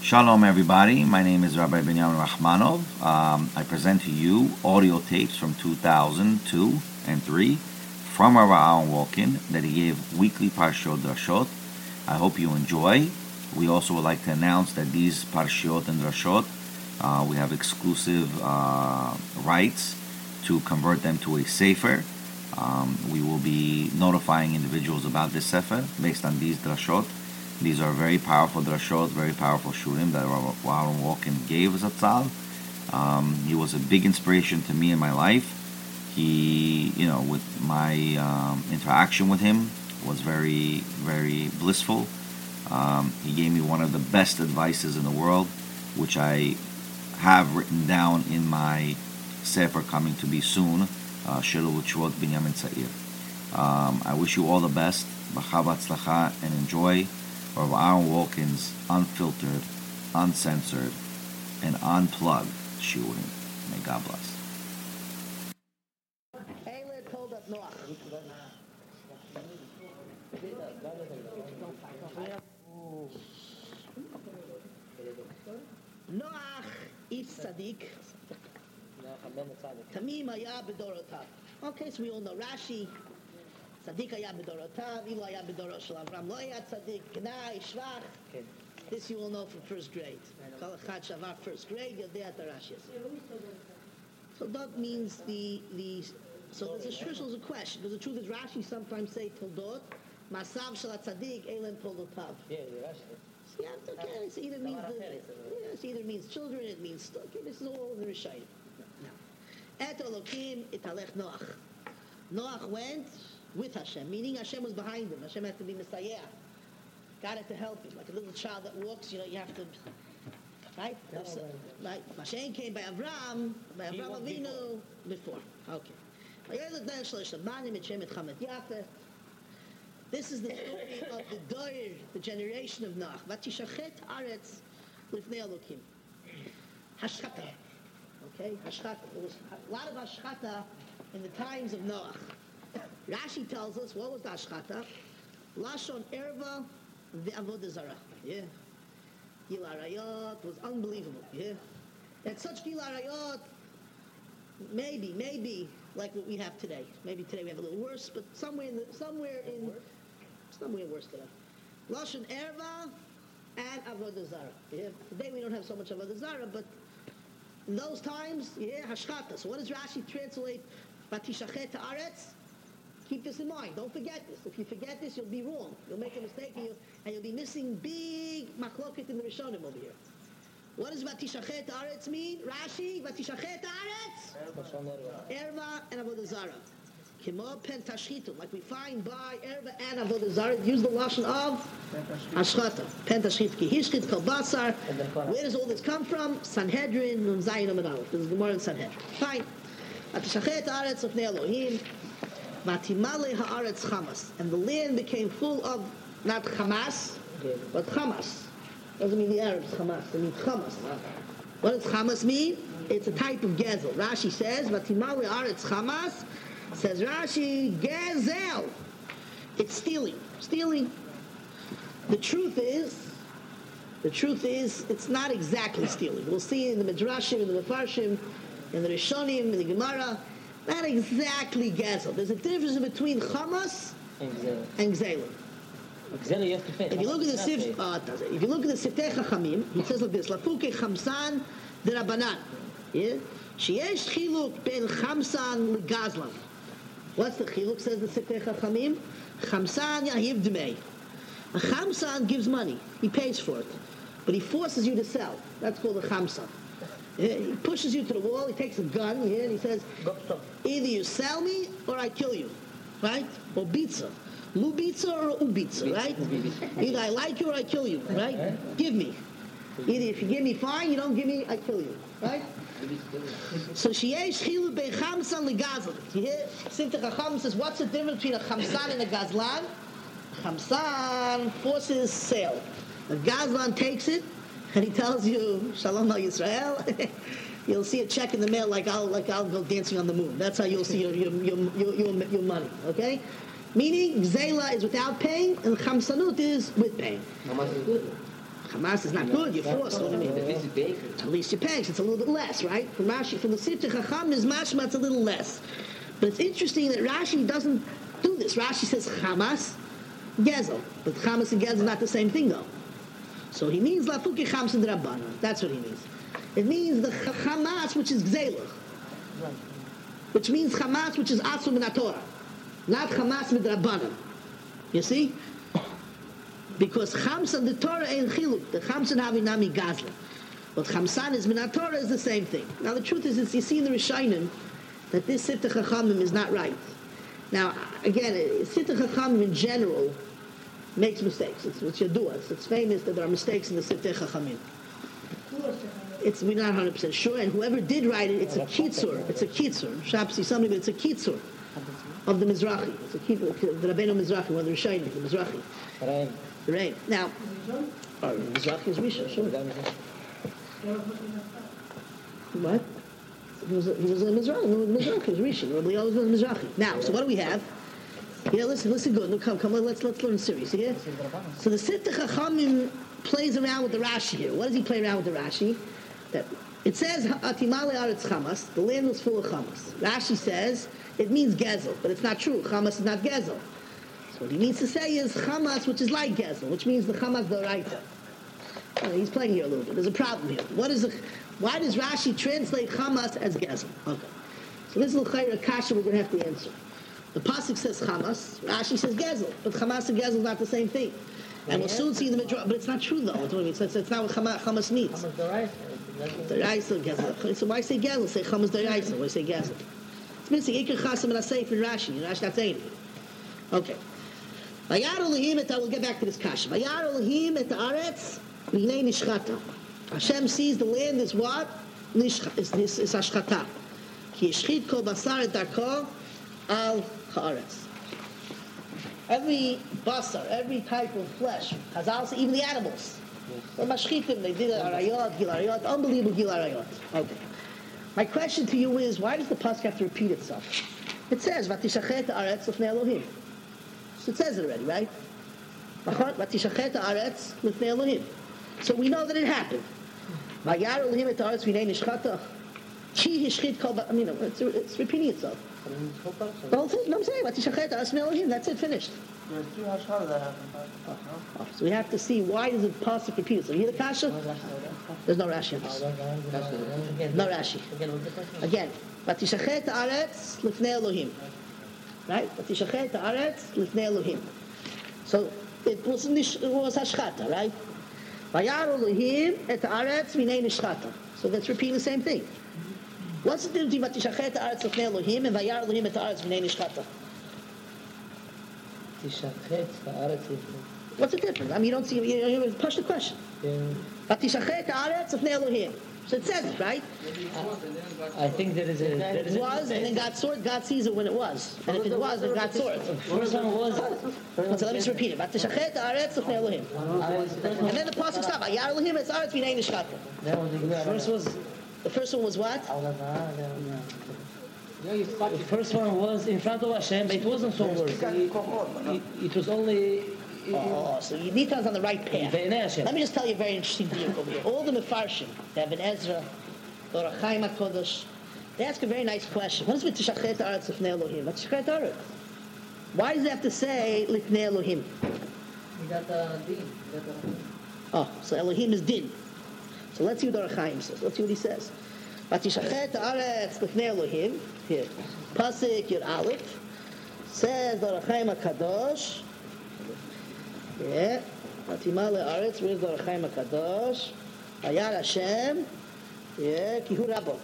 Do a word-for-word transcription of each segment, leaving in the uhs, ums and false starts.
Shalom, everybody. My name is Rabbi Binyamin Rachmanov. Um, I present to you audio tapes from two thousand two and three from Rabbi Aaron Walken that he gave weekly Parshot Drashot. I hope you enjoy. We also would like to announce that these Parshot and Drashot, uh, we have exclusive uh, rights to convert them to a Sefer. Um, we will be notifying individuals about this Sefer based on these Drashot. These are very powerful drashot, very powerful shurim that Aaron Walken gave Zatzal. Um, he was a big inspiration to me in my life. He, you know, with my um, interaction with him was very, very blissful. Um, he gave me one of the best advices in the world, which I have written down in my sefer coming to be soon, Shilul U'Tshuvot Binyamin Tza'ir. Um, I wish you all the best, B'cha B'Atzlacha, and enjoy of Aaron Walken's unfiltered, uncensored, and unplugged shiurim. May God bless. Eile told us Noach. Noach is tzaddik. Tamim haya b'dorotav. Okay, so we all know Rashi. Tzaddik haya b'dorotav, Ilu haya b'doro shel Avram, lo haya tzaddik, Gnai, Shvach. This you all know from first grade. Kol echad shavar first grade, yodei at Rashi. So that means the the. So there's a there's a question. Because the truth is Rashi sometimes say toldot, masav shel tzaddik, eilem toldotav. Yeah, Rashi. So yeah, it's okay. It either means the, yeah, it either means children, it means okay. This is all in the Rishayim. Now, et Elokim italech Noach. Noach went with Hashem, meaning Hashem was behind him. Hashem had to be Messiah. Got it to help him. Like a little child that walks, you know, you have to, right? No, So, no. right? Mashiach came by Avram, by Avram Avinu, before. Okay. This is the story of the Doir, the generation of Noach. Vatishachet aretz lifnei Elokim. Hashchata. Okay? Hashchata. There was a lot of hashchata in the times of Noach. Rashi tells us, what was the hashchata? Lashon erva ve'avodah zarah. Yeah. Gil Arayot was unbelievable. Yeah. At such Gil Arayot, maybe, maybe like what we have today. Maybe today we have a little worse, but somewhere in the, somewhere in somewhere worse today. Lashon erva and avodah zarah. Yeah. Today we don't have so much avodah zarah, but in those times, yeah, hashchata. So what does Rashi translate? Vatishachet aretz. Keep this in mind. Don't forget this. If you forget this, you'll be wrong. You'll make a mistake, and you'll, and you'll be missing big machloket in the Rishonim over here. What does Vatishachet aretz mean? Rashi, Vatishachet aretz, erva and avodah zarah. Kimo pen tashchitu, like we find by erva and avodah zarah, use the lashon of hashchata. Pen tashchitu ki hishchit kol basar. Where does all this come from? Sanhedrin, Nun Zayin Amud Aleph. This is Gemara in Sanhedrin. Fine. Vatishachet aretz of Elohim. Matimale haaretz chamas, and the land became full of not chamas, but chamas. Doesn't mean the Arabs chamas; it means chamas. What does chamas mean? It's a type of gezel. Rashi says, "Matimale haaretz chamas." Says Rashi, gezel. It's stealing. Stealing. The truth is, the truth is, it's not exactly stealing. We'll see in the Midrashim, in the Mefarshim, in the Rishonim, in the Gemara. Not exactly gezel. There's a difference between chamas and gzelim. Gzelim you have to pay. If you look at the sif, oh, it doesn't. If you look at the Siftei Chachamim, he says like this: Lafuke chamsan derabanan. Yeah, sheyesh chiluk ben chamsan legazlan. What's the chiluk? Says the Siftei Chachamim. Chamsan yahiv dmei. A chamsan gives money. He pays for it, but he forces you to sell. That's called a chamsan. He pushes you to the wall, he takes a gun here, and he says, either you sell me or I kill you, right? Or bitza. Lubitza or ubitza, right? Either I like you or I kill you, right? Give me. Either if you give me, fine, you don't give me, I kill you, right? So sheyesh chilu bei chamsan legazlan. You hear? Siftei Chacham says, what's the difference between a chamsan and a gazlan? A chamsan forces sale. A gazlan takes it, and he tells you, Shalom Al Yisrael, you'll see a check in the mail like I'll like I'll go dancing on the moon. That's how you'll see your your your, your, your, your money. Okay? Meaning, Zela is without paying, and Chamsanut is with paying. How much is good? Hamas is not good. You're forced. What do you mean? This is baker. At least you're paying. So it's a little bit less, right? From Rashi, from the Sifta Chacham is mashma. It's a little less. But it's interesting that Rashi doesn't do this. Rashi says Hamas, Gezel, but Hamas and Gezel is not the same thing, though. So he means Lafuki Chamsa Drabana. That's what he means. It means the Hamas, which is Gzelach, which means Hamas, which is Asur min Torah, not Hamas with Rabbanan. You see? Because Chamsa the Torah ain't Chiluk. The Chamsa Havinami Gazla. But Chamsan is min Torah is the same thing. Now the truth is, it's, you see in the Rishonim that this Sifta Chachamim is not right. Now, again, Sifta Chachamim in general makes mistakes. It's what you do. It's, it's famous that there are mistakes in the Sifta Chachamim. It's, we're not one hundred percent sure, and whoever did write it, it's a kitzur. It's a kitzur. Shapsi something, but it's a kitzur of the Mizrahi. It's a kitzur, the Rabbeinu Mizrahi, one of the Rishonim, the Mizrahi. Rain. The rain. Now, oh, Mizrahi is Rishon, sure. What? He was a, he was a Mizrahi. No, Mizrahi was Rishon. Rabbi Eliezer was a Mizrahi. Now, so what do we have? Yeah, listen, listen good. No, come, come, let's let's learn serious. Yeah. So the Sifta Chachamim plays around with the Rashi here. What does he play around with the Rashi? That it says Atimale Aretz Chamas. The land was full of Chamas. Rashi says it means Gezel, but it's not true. Chamas is not Gezel. So what he means to say is Chamas, which is like Gezel, which means the Chamas Doraita. Uh, he's playing here a little bit. There's a problem here. What is the? Why does Rashi translate Chamas as Gezel? Okay. So this is the kasha we're going to have to answer. The pasuk says Chamas, Rashi says Gezel, but Chamas and Gezel is not the same thing. And we'll soon see in the Midrash, but it's not true though. It's, what I mean. it's, it's not what Chamas, Chamas means. Daraisa, Gezel. So why say Gezel? Say Chamas Daraisa. Why say Gezel? It's missing Iker Chasim and Asay for Rashi. Rashi not saying anything. Okay. Vayar Elohim et, we'll get back to this kasha. Vayar Elohim et Aretz B'nei Nishchata. Hashem sees the land is what? Nishcha, is, is, is Ashchata. Ki yishchit kol basar et darko al haaretz. Every basar, every type of flesh has also, even the animals. The mashchitim, they did arayot, gil arayot, unbelievable gil arayot. Okay. My question to you is, why does the pasuk have to repeat itself? It says, "Vatishachet haaretz lifnei Elohim." So it says it already, right? "Vatishachet haaretz lifnei Elohim." So we know that it happened. Vayar Elohim et haaretz v'nei nishchata. Chi hishchit kol. I mean, it's, it's repeating itself. The whole thing. No, I'm saying, Vatishachet haaretz lifnei Elohim. That's it. Finished. There's two hashkadas that happen. Oh, so we have to see why does the pasuk repeat itself. You hear the kasha? There's no Rashi on this. No Rashi. Again, Vatishachet haaretz lifnei Elohim. Right? Vatishachet haaretz lifnei Elohim. So it was nish, it was hashchata, right? Vayar Elohim et haaretz v'nei nishchata. So that's repeating the same thing. What's the difference between Vatishachet haaretz lifnei Elohim and Vayar Elohim et haaretz v'nei nishchata? What's the difference? I mean, you don't see. You, you, you push the question. Vatishachet haaretz lifnei Elohim. So it says it, right? I, I think there is a... There It was, and then God saw it. God sees it when it was. And if it was, then God saw it. First one was... So let me just repeat it. Vatishachet haaretz lifnei Elohim. And then the pasuk stopped. Vayar Elohim et haaretz v'nei nishchata. That was the First was, the first one was what? The first one was in front of Hashem, but it wasn't so worse. It, it, it was only... Oh, so you need to on the right path. B'nei Hashem. Let me just tell you a very interesting deal over here. All the Mefarshim, they have an Ezra, or a Chaim HaKodesh, they ask a very nice question. What is Vatishachet haaretz lifnei Elohim? Vatishachet haaretz. Why does it have to say lifnei Elohim? We got the din. Oh, so Elohim is din. So let's see what Or Chaim says. Let's see what he says. Vatishachet haaretz lifnei Elohim. Here. Pasuk Yud Aleph. Says Or Chaim HaKadosh. Yeah. Vatimah le'aretz. Where's the Or Chaim HaKadosh? Vayar Hashem. Yeah. Ki hu rabo.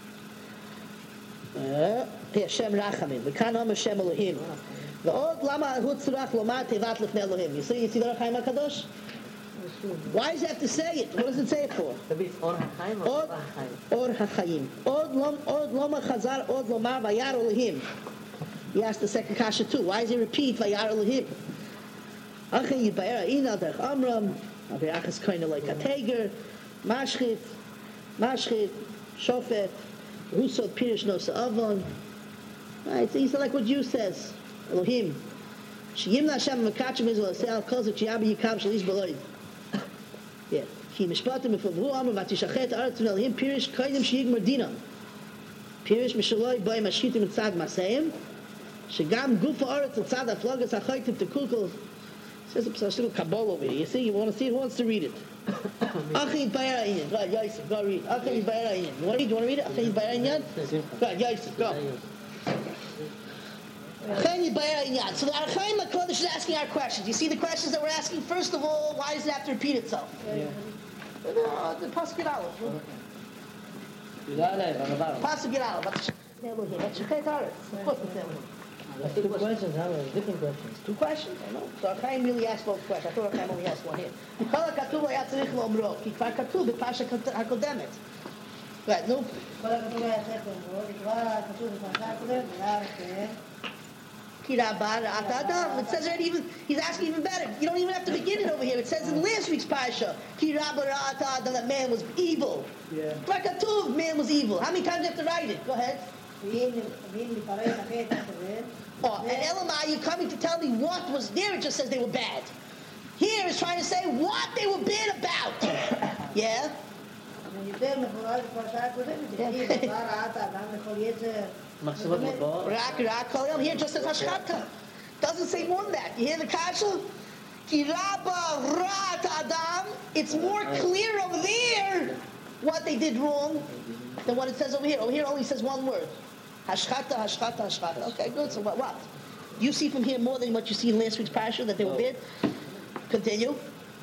Yeah. Hashem rachamim. V'kan om Hashem Elohim. V'od lama hu tzurach lomar tevat lifnei Elohim. You see, you see the Or Chaim HaKadosh? Why does it have to say it? What does it say it for? Or HaChaim or HaChaim? Or HaChaim. Od lom, od loma chazar, od lomar vayar Elohim. He asked the second kasha too. Why does he repeat vayar Elohim? Achin yibayar ina derech amram, aviachas koine like a teger, mashchit, mashchit, shofet, rusot pirish nos avon. Right, he's like what you says. Elohim. Sheyim Hashem mekachim Israel sel kozik chiyabi yikam shalish beloid. Yeah. כי משפטים מפברו אמר ותשחט הארץ ונלהם פירש קודם שיגמר דינם. פירש משלוי בהם השיטים מצד מעשיהם, שגם גוף הארץ לצד הפלוגס החייטים תקולקל. Says it's a little Kabbalah over here. You see, you want to see it, who wants to read it? Achi Bayar Inyan. Go ahead, Yosef, go read. Achi Bayar Inyan. You want to read? You want to read it? Achi Bayar Inyan? Go ahead, Yosef, go. Achi Bayar Inyan. So the Archaim HaKodesh is asking our questions. You see the questions that we're asking? First of all, why does it have to repeat itself? Yeah. Uh, the Pasuk Yud Aleph. Pasuk Yud Aleph. That's Shechet Aretz. Of course it's Elohim. That's two questions, huh? Different questions. Two questions? I know. So Chaim really asked both questions. I thought Chaim only asked one here. כל הכתוב היה צריך לאומרו, כי כבר כתוב בפרשה הקודמת. Right, נו. כל הכתוב היה צריך לאומרו, כבר כתוב בפרשה הקודמת, היה כי רבה רעת האדם. It says already even, he's asking even better. You don't even have to begin it over here. It says in last week's parasha, כי רבה רעת האדם, that man was evil. Yeah. כבר כתוב, man was evil. How many times do you have to write it? Go ahead. Oh, and Elamai, you're coming to tell me what was there, it just says they were bad. Here it's trying to say what they were bad about. Yeah? Rak, rak, kol yom. Here it just says hashchata. Doesn't say more than that. You hear the kasha? Ki rabba rat adam. It's more clear over there what they did wrong than what it says over here. Over here it only says one word. Hashchata, hashchata, hashchata. Okay, good. So what? What? You see from here more than what you see in last week's parasha that they were bad? Continue.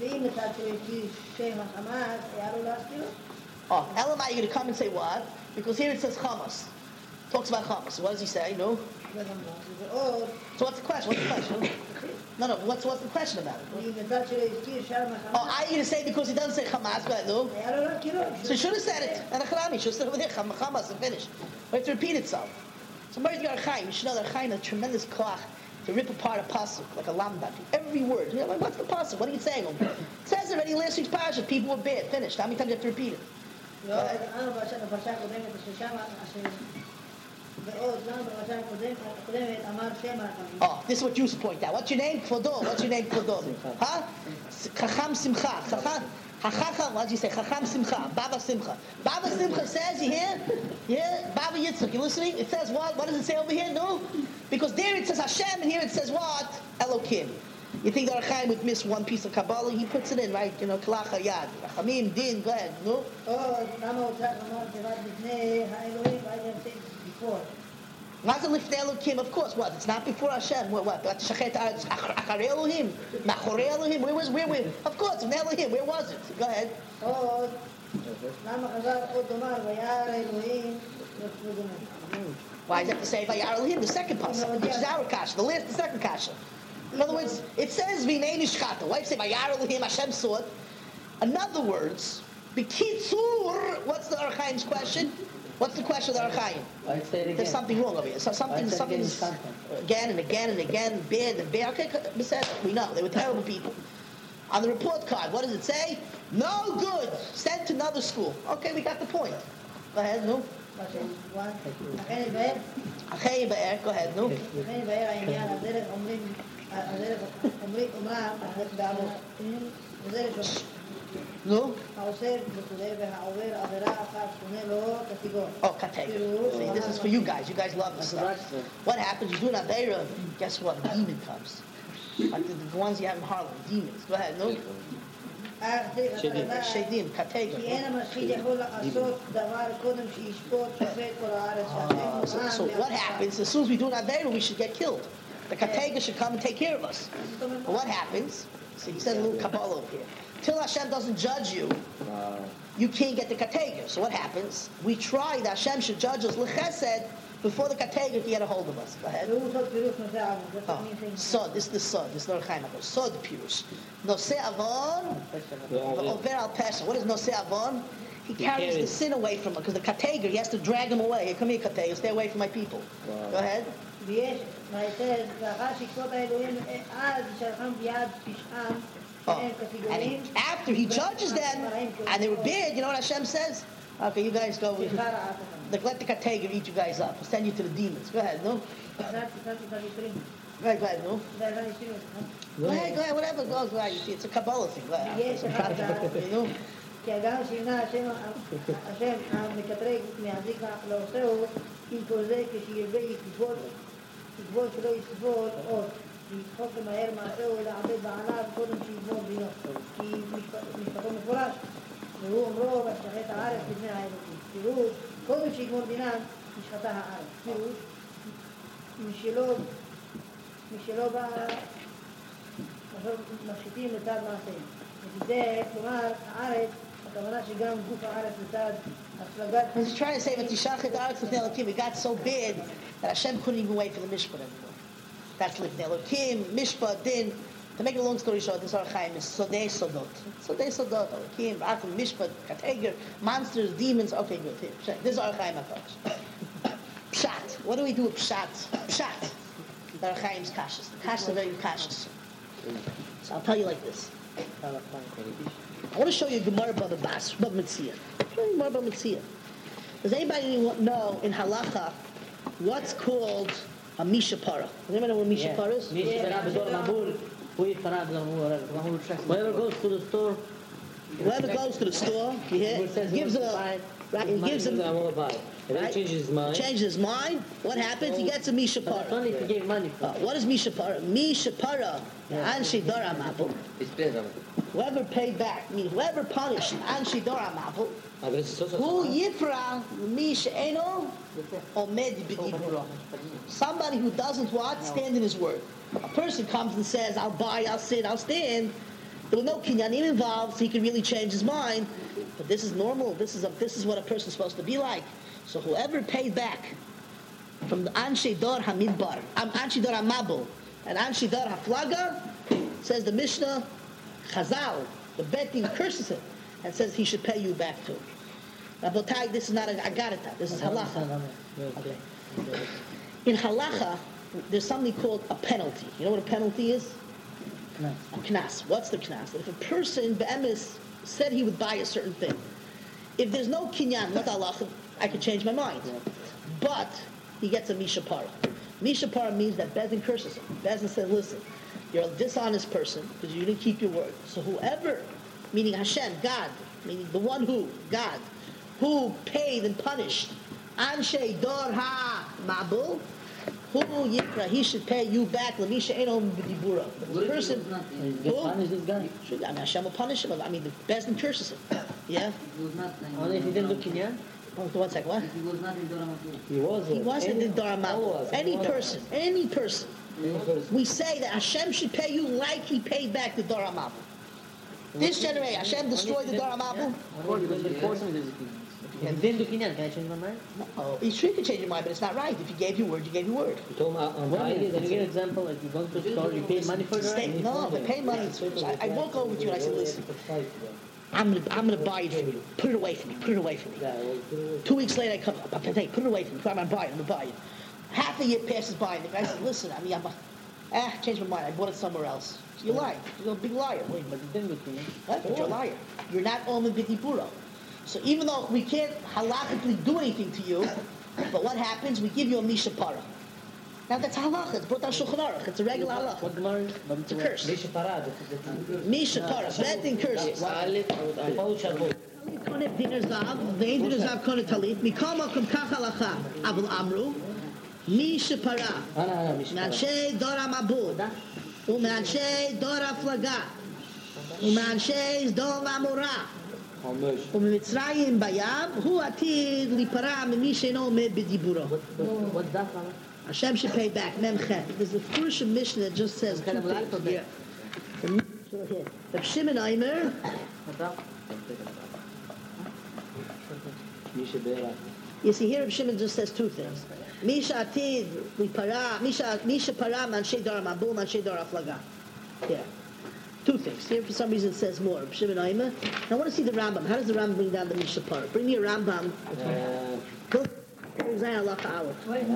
Oh, Elamai, you're going to come and say what? Because here it says Chamas. Talks about Chamas. What does he say? No? So what's the question? What's the question? No, no. What's what's the question about it? Oh, are you going to say because he doesn't say Hamas? Go ahead, no? So he should have said it. And Acharami should have said over there, Hamas, and finish. We have to repeat itself. So Mary Archaim, you should know that Archaim has tremendous koach to rip apart a pasuk like a lambda. Every word. You know, like, what's the pasuk? What are you saying? It says already in last week's parasha, people were bad. Finished. How many times do you have to repeat it? Oh, this is what you used to point out. What's your name? Kvodo. What's your name? Kvodo. Huh? Chacham Simcha. Chacham. Chacham. What did you say? Chacham Simcha. Baba Simcha. Baba Simcha says, you hear? Yeah? Baba Yitzchak. You listening? It says what? What does it say over here? No? Because there it says Hashem, and here it says what? Elokim. You think that Archaim would miss one piece of Kabbalah? He puts it in, right? You know, Kalach Hayad. Rachamim, Din, go ahead. No? What is Lifnei Elokim? Of course, what? It's not before Hashem. What? What? Shachet Aretz Acharei Elohim? Machorei Elohim? Where was? Where? Where? Of course, Lifnei Elohim. Where was it? Go ahead. Why does it have to say Vayar Elohim? The second pasuk, which is our kasha. The last, the second kasha. In other words, it says V'nei Nishchata. Why does it say Vayar Elohim? Hashem saw it. In other words, B'kitzur. What's the Archaim's question? What's the question of the Archaim? Why say it again? There's something wrong over here. So something, something again and again and again, bad and bad. Okay, we know they were terrible people. On the report card, what does it say? No good. Sent to another school. Okay, we got the point. Go ahead, no. Achei Be'er, go ahead, no. No? Oh, Kateg. See, this is for you guys. You guys love this stuff. What happens? You do an Aveira, guess what? A demon comes. Like the, the ones you have in Harlem, demons. Go ahead, no? Shedim, Kateg. So, so what happens? As soon as we do an Aveira, we should get killed. The Katega should come and take care of us. But what happens? So he said a little Kabbalah over here. Till Hashem doesn't judge you, you can't get the Katega. So what happens? We try that Hashem should judge us l'chesed before the Katega can get a hold of us. Go ahead. Oh. Sod, this is the Sod. This is not a Chaim. Sod Pirush. Nosei Avon, over al Pesha. What is Nosei Avon? He carries the sin away from him because the Katega, he has to drag him away. Hey, come here, Katega. Stay away from my people. Wow. Go ahead. Oh. And he, after he judges them, and they were bad, you know what Hashem says? Okay, you guys go. Let the Katega eat you guys up. We'll send you to the demons. Go ahead, no? Right, go ahead, no? Wer kann ich tun? Go ahead, go ahead, whatever goes, go ahead. You see, it's a Kabbalah thing. Go ahead. Yes, I'm trying to, you know? כי הגם שינה השם, השם המקטרג מהזיק לעושהו, כי כל זה כשירבה יסבול, יסבול שלא יסבול עוד, ויצחוק למהר מעשהו לעבד בעליו קודם שיגמור דינו, כי משפטו מפורש, והוא אומרו והשחט הארץ לפני האלוקים. פירוש, קודם שיגמור דינם, נשחטה הארץ. פירוש, משלו, משלו בא, משחיתים לצד מעשיהם. וזה, כלומר, הארץ, הכוונה שגם גוף הארץ לצד הפלגת... He's trying to say that Tishachet Aretz Lifnei Elokim, it got so bad that Hashem couldn't even wait for the Mishpat anymore. That's Lifnei Elokim, Mishpat, Din. To make a long story short, this Archaim is Sodei Sodot. Sodei Sodot, Elokim, Rachim, Mishpat, Kateger, monsters, demons. Okay, good. Here, this is Archaim HaKadosh. Pshat. What do we do with Pshat? Pshat. The Archaim's Kashas. The Kashas are very Kashas. So I'll tell you like this. I want to show you Gemara Baba Bas, Baba Metzia. Show you Gemara Baba Metzia. Does anybody know in Halacha what's called a Mishapara? Does anybody know what a Mishapara is? Whoever goes to the store, Whoever goes to the store, you hear, gives a, right, he gives him, I want to buy. And then right? he changes his mind. changes his mind. What happens? He gets a But that's only if Mishapara. he gave money for Uh, what is Mishapara? Mishapara, Anshi Dora Mapul. it. Whoever paid back, meaning whoever punished Anshi Dora Mapul. Who yifra mish eno omed b'diburo. Somebody who doesn't what? Stand in his word. A person comes and says, I'll buy, I'll sit, I'll stand. There was no kinyanim involved, so he can really change his mind. But this is normal. This is a, this is what a person's supposed to be like. So whoever paid back from the Anshe Dor Hamidbar, um, Anshe Dor Hamabul, and Anshe Dor Haflaga, says the Mishnah, Chazal, the Betin curses him and says he should pay you back too. Rabotai, this is not a agarita, this is halacha. Okay. In halacha, there's something called a penalty. You know what a penalty is? No. A knas. What's the knas? If a person, be'emes, said he would buy a certain thing, if there's no kinyan, what halacha, I could change my mind. But he gets a mishapara. Mishapara means that Bezin curses him. Bezin says, listen, you're a dishonest person because you didn't keep your word. So whoever, meaning Hashem, God, meaning the one who, God, who paid and punished Anshe Dor Ha Mabul, who yikra, he should pay you back. Lamisha Enom B'dibura. The person They who, punish this guy. should, I mean, Hashem will punish him. I mean, the Bezin curses him. Yeah. Only if he didn't look Kinyan. Hold on one second. What? He was. He wasn't in Dor All Mabul. was. Any All person, any person. Any person. We say that Hashem should pay you like he paid back the Dor Mabul. This generation, Hashem destroyed the Dor Mabul. Only if he didn't force him to do Kinyan. If he didn't do Kinyan, can I change my mind? No, he's sure you can change your mind, but it's not right. If you gave your word, you gave your word. You told him on Friday. Then you get an example, like you go to the store, you pay money for it. Stay, no, they pay money. I, I walk over to you and I say, listen, I'm gonna, I'm gonna buy it for you. Put it away from me. Put it away from me. Two weeks later, I come up. I say, put it away from me. I'm gonna buy it. I'm gonna buy it. Half a year passes by, and the guy says, listen, I mean, I'm, a, ah, changed my mind. I bought it somewhere else. So you're lying. You're a big liar. Wait, but you didn't do Kinyan. Right? But you're a liar. You're not Omen B'dibura. So even though we can't halachically do anything to you, but what happens? We give you a mishapara. Now that's halacha. It's brought down Shulchan Aruch. It's a regular halacha. What Gemara is? It's a curse. Misha Parad. Mishapara. Bad thing curses. קונה דינר זהב, ואין דינר זהב קונה טלית, מכל מקום כך הלכה, אבל אמרו, מי שפרה, מאנשי דור המבול, ומאנשי דור הפלגה, ומאנשי דור המורה, וממצרים בים, הוא עתיד להיפרע ממי שאינו עומד בדיבורו. What's that? Hashem should pay back, Memchet. There's a Furush Mishnah that just says two things here. The Shimon Aimer, you see here, Shimon just says two things. Misha Atid, Lipara, Misha Misha Para, Manshei Dor Mabul, Manshei Dor Aflaga. Yeah. Two things. Here, for some reason, it says more. Shimon Aimer. Now, I want to see the Rambam. How does the Rambam bring down the Misha Para? Bring me a Rambam. Go. Zayin Allah Ta'ala.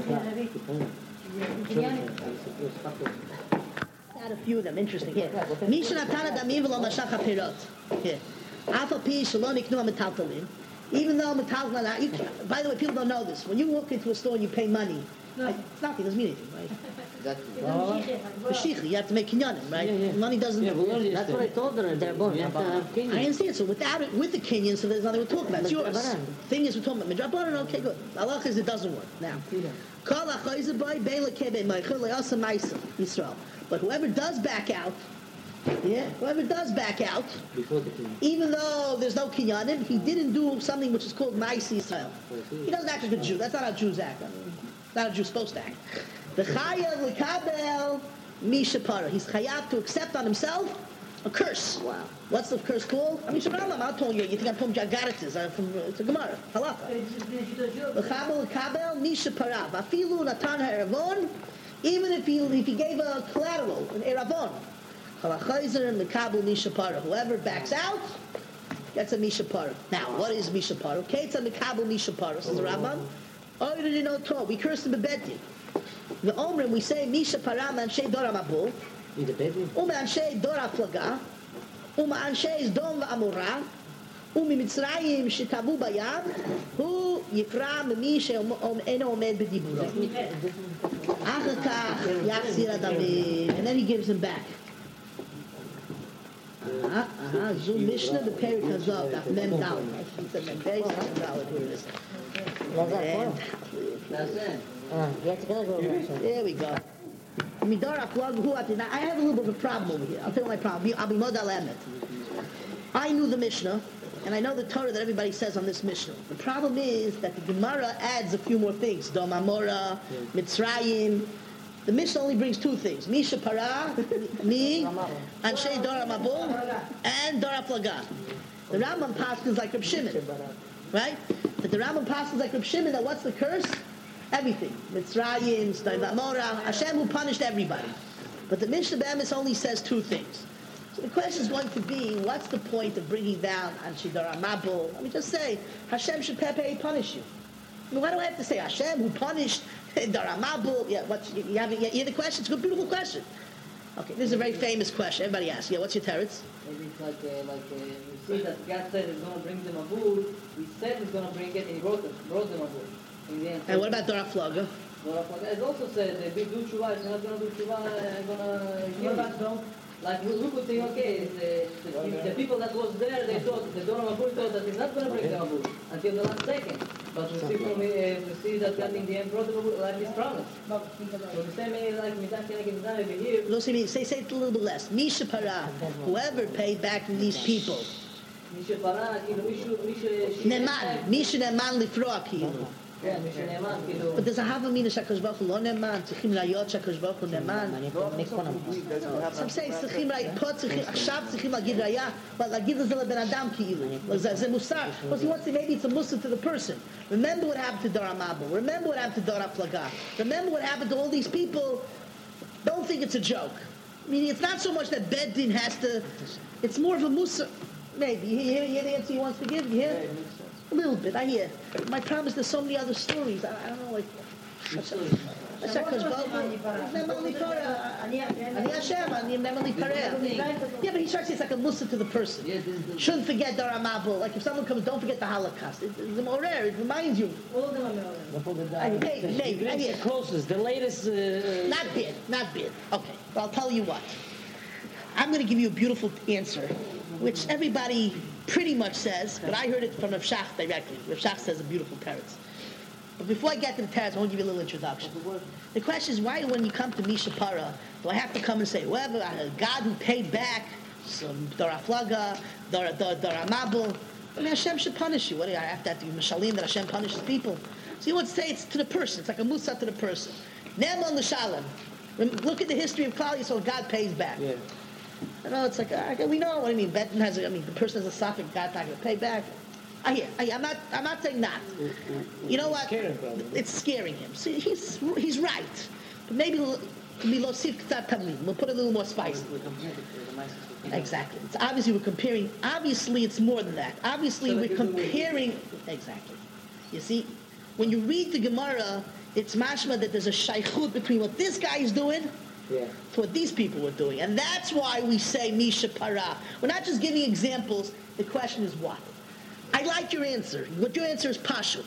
Add a few of them. Interesting. Here. Misha Natana Damim V'lo Mashacha Perot. Here. Alpha Pi Shalom Iknu HaMetaltalim. Even though metaltalin, you can, by the way, people don't know this. When you walk into a store and you pay money, No. It's nothing. It doesn't mean anything, right? Exactly. Mashiach, you have to make kinyanim, right? Yeah, yeah. Money doesn't. Yeah, we'll That's what I told her. They're born. Yeah. I understand. So without it, with the kinyan, so there's nothing we're talking about. It's yours. Thing is, we're talking about midrabanan. Okay, good. Allah is it doesn't work now. Kol achayzer boy bein lekebe meichel le'asa ma'isa Yisrael. But whoever does back out, yeah, whoever does back out, Before the king. even though there's no kinyanim, he didn't do something which is called ma'isa Yisrael. He doesn't act like a Jew. That's not how Jews act. I mean, not how Jews supposed to act. The chayav lekabel mishapara. He's chayav to accept on himself a curse. Wow. What's the curse called? I mean, Shabbat, I'm telling you. You think I'm from Jagaritis? I'm from it's a Gemara. Halacha. L'chabel l'kabel mishapara. Vafilu natan ha'eravon. Even if he if he gave a collateral, an eravon. Halachayzer and l'kabel mishapara. Whoever backs out gets a mishapara. Now, what is mishapara? Okay, it's a l'kabel mishapara. Says the Rambam. Oh, you didn't know Torah. We cursed him bebedin. The Omrim we say mishapara manshei dora mabul. In the bedroom? ומאנשי דור הפלגה, ומאנשי סדום ועמורה, וממצרים שטבעו בים, הוא יפרע ממי שאינו עומד בדיבורו. אחר כך יחזיר הדמים, and then he gives him back. אהה, אהה, זו משנה בפרק הזאת, דף מ"ד. It's a מ"ד, here it is. There we go. Midara plug who I now I have a little bit of a problem over here. I'll tell you my problem. I'll be modal emet. I knew the Mishnah, and I know the Torah that everybody says on this Mishnah. The problem is that the Gemara adds a few more things. Dom Amora, Mitzrayim. The Mishnah only brings two things: Misha Para, me, Anshe Dora Mabul, and Dora Flaga. The Rambam passes like Reb Shimon, right? But the Rambam passes like Reb Shimon. That what's the curse? Everything. Mitzrayim, Sdaimamora, Hashem who punished everybody. But the Mishnah B'emes only says two things. So the question is going to be, what's the point of bringing down Anshe Dora Mabul? Let me just say, Hashem should pepe punish you. I mean, why do I have to say Hashem who punished Dora Mabul? Yeah, what's, you, you, have, you hear the question? It's a good, beautiful question. Okay, this is a very famous question. Everybody asks. Yeah, what's your teretz? Maybe it's like, uh, like uh, you see that God said He's going to bring them a Mabul. He said He's going to bring it, and He brought them, brought them a Mabul. In the end, And what about Dora Flaga? Dora Flaga has also said that if we do tshuva, if you're not going to do tshuva, I'm going to kill you. Like we, we could think, okay, the, the, the people that was there, they thought, the Dora Mabul thought that He's not going to bring the Mabul until the last second. But we see from uh, we see that God in the end brought the Mabul like His promise. So the same way like Midah Keneged Midah over here. No, say, say, say it a little bit less. Misha Para, whoever paid back from these people. Misha Para, כאילו מישהו, מישהו... Neman, Misha Neman Lifroa, כאילו. כן, מישהו נאמן, כאילו... But there's a hava mina shakadosh baruch hu lo neman, tzrichim rayot shakadosh baruch hu neman. So I'm saying tzrichim rayot, po tzrichim, achshav tzrichim lagid raya, but lagid it to ben adam ki'ilu. Ze musar, because he wants to, maybe it's a musar to the person. Remember what happened to Dora Mabul. Remember what happened to Dora Flaga. Remember what happened to all these people. Don't think it's a joke. I mean, it's not so much that Bed Din has to, it's more of a musar. Maybe. You hear, you hear the answer he wants to give? You hear? A little bit, I hear. My problem is there's so many other stories. I, I don't know, like... Yeah, but he starts to say it's like a musa to the person. Shouldn't forget Dora Mabul. Like if someone comes, don't forget the Holocaust. It, it's more rare. It reminds you. Maybe, maybe. I hear. The closest, the latest... Uh, Not bad, not bad. Okay, well, I'll tell you what. I'm going to give you a beautiful answer, which everybody pretty much says, but I heard it from Rav Shach directly. Rav Shach says a beautiful teretz. But before I get to the teretz, I want to give you a little introduction. The question is, why when you come to Misha Para, do I have to come and say, whoever, God who paid back some Dora Flaga, Dora, Dora, Dora Mabul, I mean, Hashem should punish you. What do I have to have to give Mishalim that Hashem punishes people? So you would say it's to the person. It's like a musa to the person. Ne'eman l'shalem. Look at the history of Klal Yisrael. God pays back. Yeah. I know it's like uh, we know what I mean. Betin has, a, I mean, the person has a suffix. God's not going to pay back. I hear. I, I'm not. I'm not saying not. You know what? It's scaring him. See, he's he's right. But maybe we'll put a little more spice. Exactly. It's obviously we're comparing. Obviously, it's more than that. Obviously, we're comparing. Exactly. You see, when you read the Gemara, it's mashma that there's a shaykhut between what this guy is doing. Yeah. To what these people were doing. And that's why we say Misha Para. We're not just giving examples. The question is what? I like your answer. What your answer is pashut.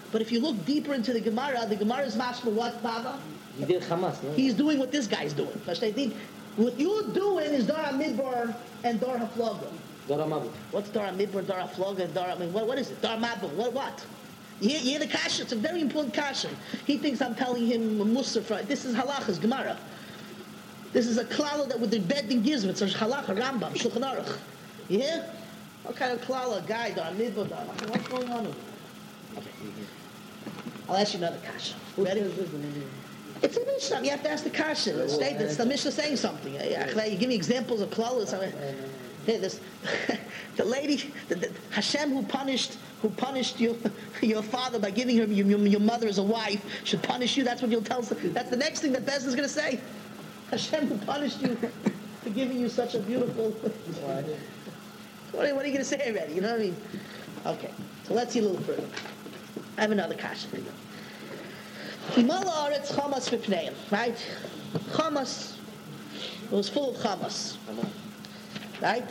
But if you look deeper into the Gemara, the Gemara is mashma what, Baba? He did Hamas, no? He's doing what this guy's doing. Because they think what you're doing is Dara Midbar and Dara Haflaga. Dora Mabu. What's Dara Midbar, Dara Haflaga, and Dara? I mean, what, what is it? Dara Mabu. What? What? You hear, you hear the kasha? It's a very important kasha. He thinks I'm telling him a Musar. This is halachas Gemara. This is a klala that with the bedding gives him. It's a halacha Rambam Shulchan Aruch. You hear? What kind of klala guy Dara Midbar? Dara? What's going on with him? Okay. I'll ask you another kasha. Ready? It's a Mishnah. You have to ask the kasha. It's, it's the Mishnah saying something. You give me examples of klalas. I mean, hey, this, the lady, the, the, Hashem who punished who punished you, your father by giving her your, your mother as a wife should punish you. That's what you'll tell. That's the next thing that Bez is going to say. Hashem who punished you for giving you such a beautiful. What are, what are you going to say already? You know what I mean? Okay, so let's see a little further. I have another kasha for you. Himala aretz chamas v'pneim, right? Chamas, it was full of chamas, right?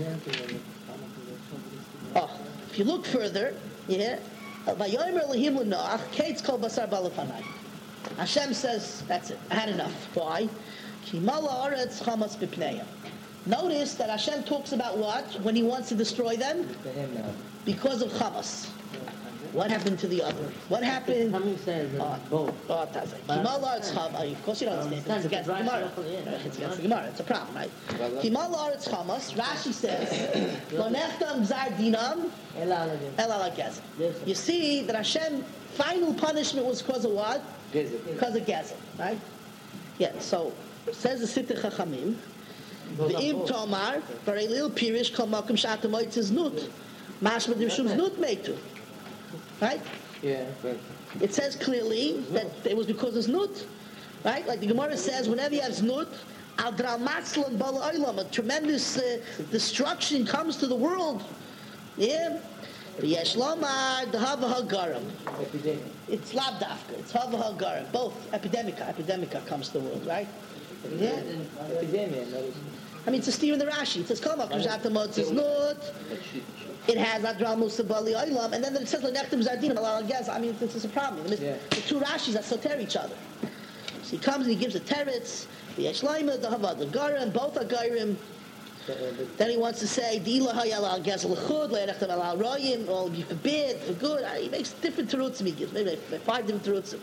Oh, if you look further, yeah, Vayomer Elohim l'Noach, Kates kol basar balafanai. Hashem says, that's it, I had enough. Why? Himala aretz chamas v'pneim. Notice that Hashem talks about what when He wants to destroy them? Because of chamas. What happened to the other? What happened? Something says uh, both. Oh, that's it. Kimala it's Chamas. Of course you don't understand. It's against the Gemara. It's against the Gemara. It's a problem, right? Kimala it's Chamas. Rashi says, Lo nechtam gzar dinam el ala gezel. You see that Hashem final punishment was because of what? Because of gezel, right? Yeah. So says the Sittich Chachamim. The Im Tomar Barelil Pirish Kol Makom Shatam Oitzes Nut. Mashma Dimshum Nut Meitu. Right? Yeah. Right. It says clearly that it was because of znut. Right? Like the Gemara says, whenever you have znut, al dramatzlan bala olam, a tremendous uh, destruction comes to the world. Yeah? V'yesh lomar d'hava hagaram. It's labdafka. It's hava hagaram. Both. Epidemica. Epidemica comes to the world, right? Yeah? Epidemia. I mean, it's a steer in the Rashi. It says, Kol makom shatam oitzes nut. It has Adral Musa Bali Oilam, and then it says Lenechtim Zardinim Alal Gez. I mean, this is a problem. Yeah. The two Rashis that soter each other. So he comes and he gives a teretz, the Yeshleima, the Havad, the Gara, and both are Gairim. Then he wants to say, Dila Hayal Al Gez Lechud, Lenechtim Alal Royim, all be forbid, for good. He makes different terutzim. He gives maybe five different terutzim.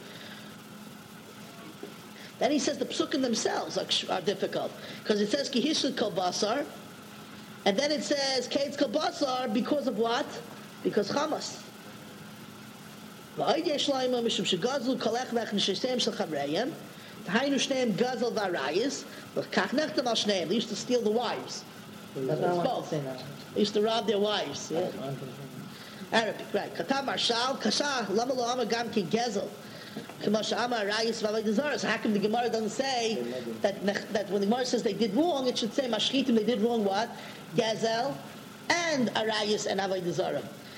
Then he says the psukim themselves are, are difficult because it says Kihishul Kol Basar. And then it says, Kates Kabasar, because of what? Because Chamas. V'ayid yesh laima mishum shegazlu kolech vech nishesem shel chavreim. T'hainu shneim gazel v'arayis. V'kach nechtem al shneim. They used to steal the wives. That's what I want to say now. They used to rob their wives. Yeah. Arabic, right. Katav marshal, kasha, lama lo ama gam ki gezel. So how come the Gemara doesn't say that, that when the Gemara says they did wrong, it should say mashchitim, they did wrong what? Gazel and arayis and avodah zarah.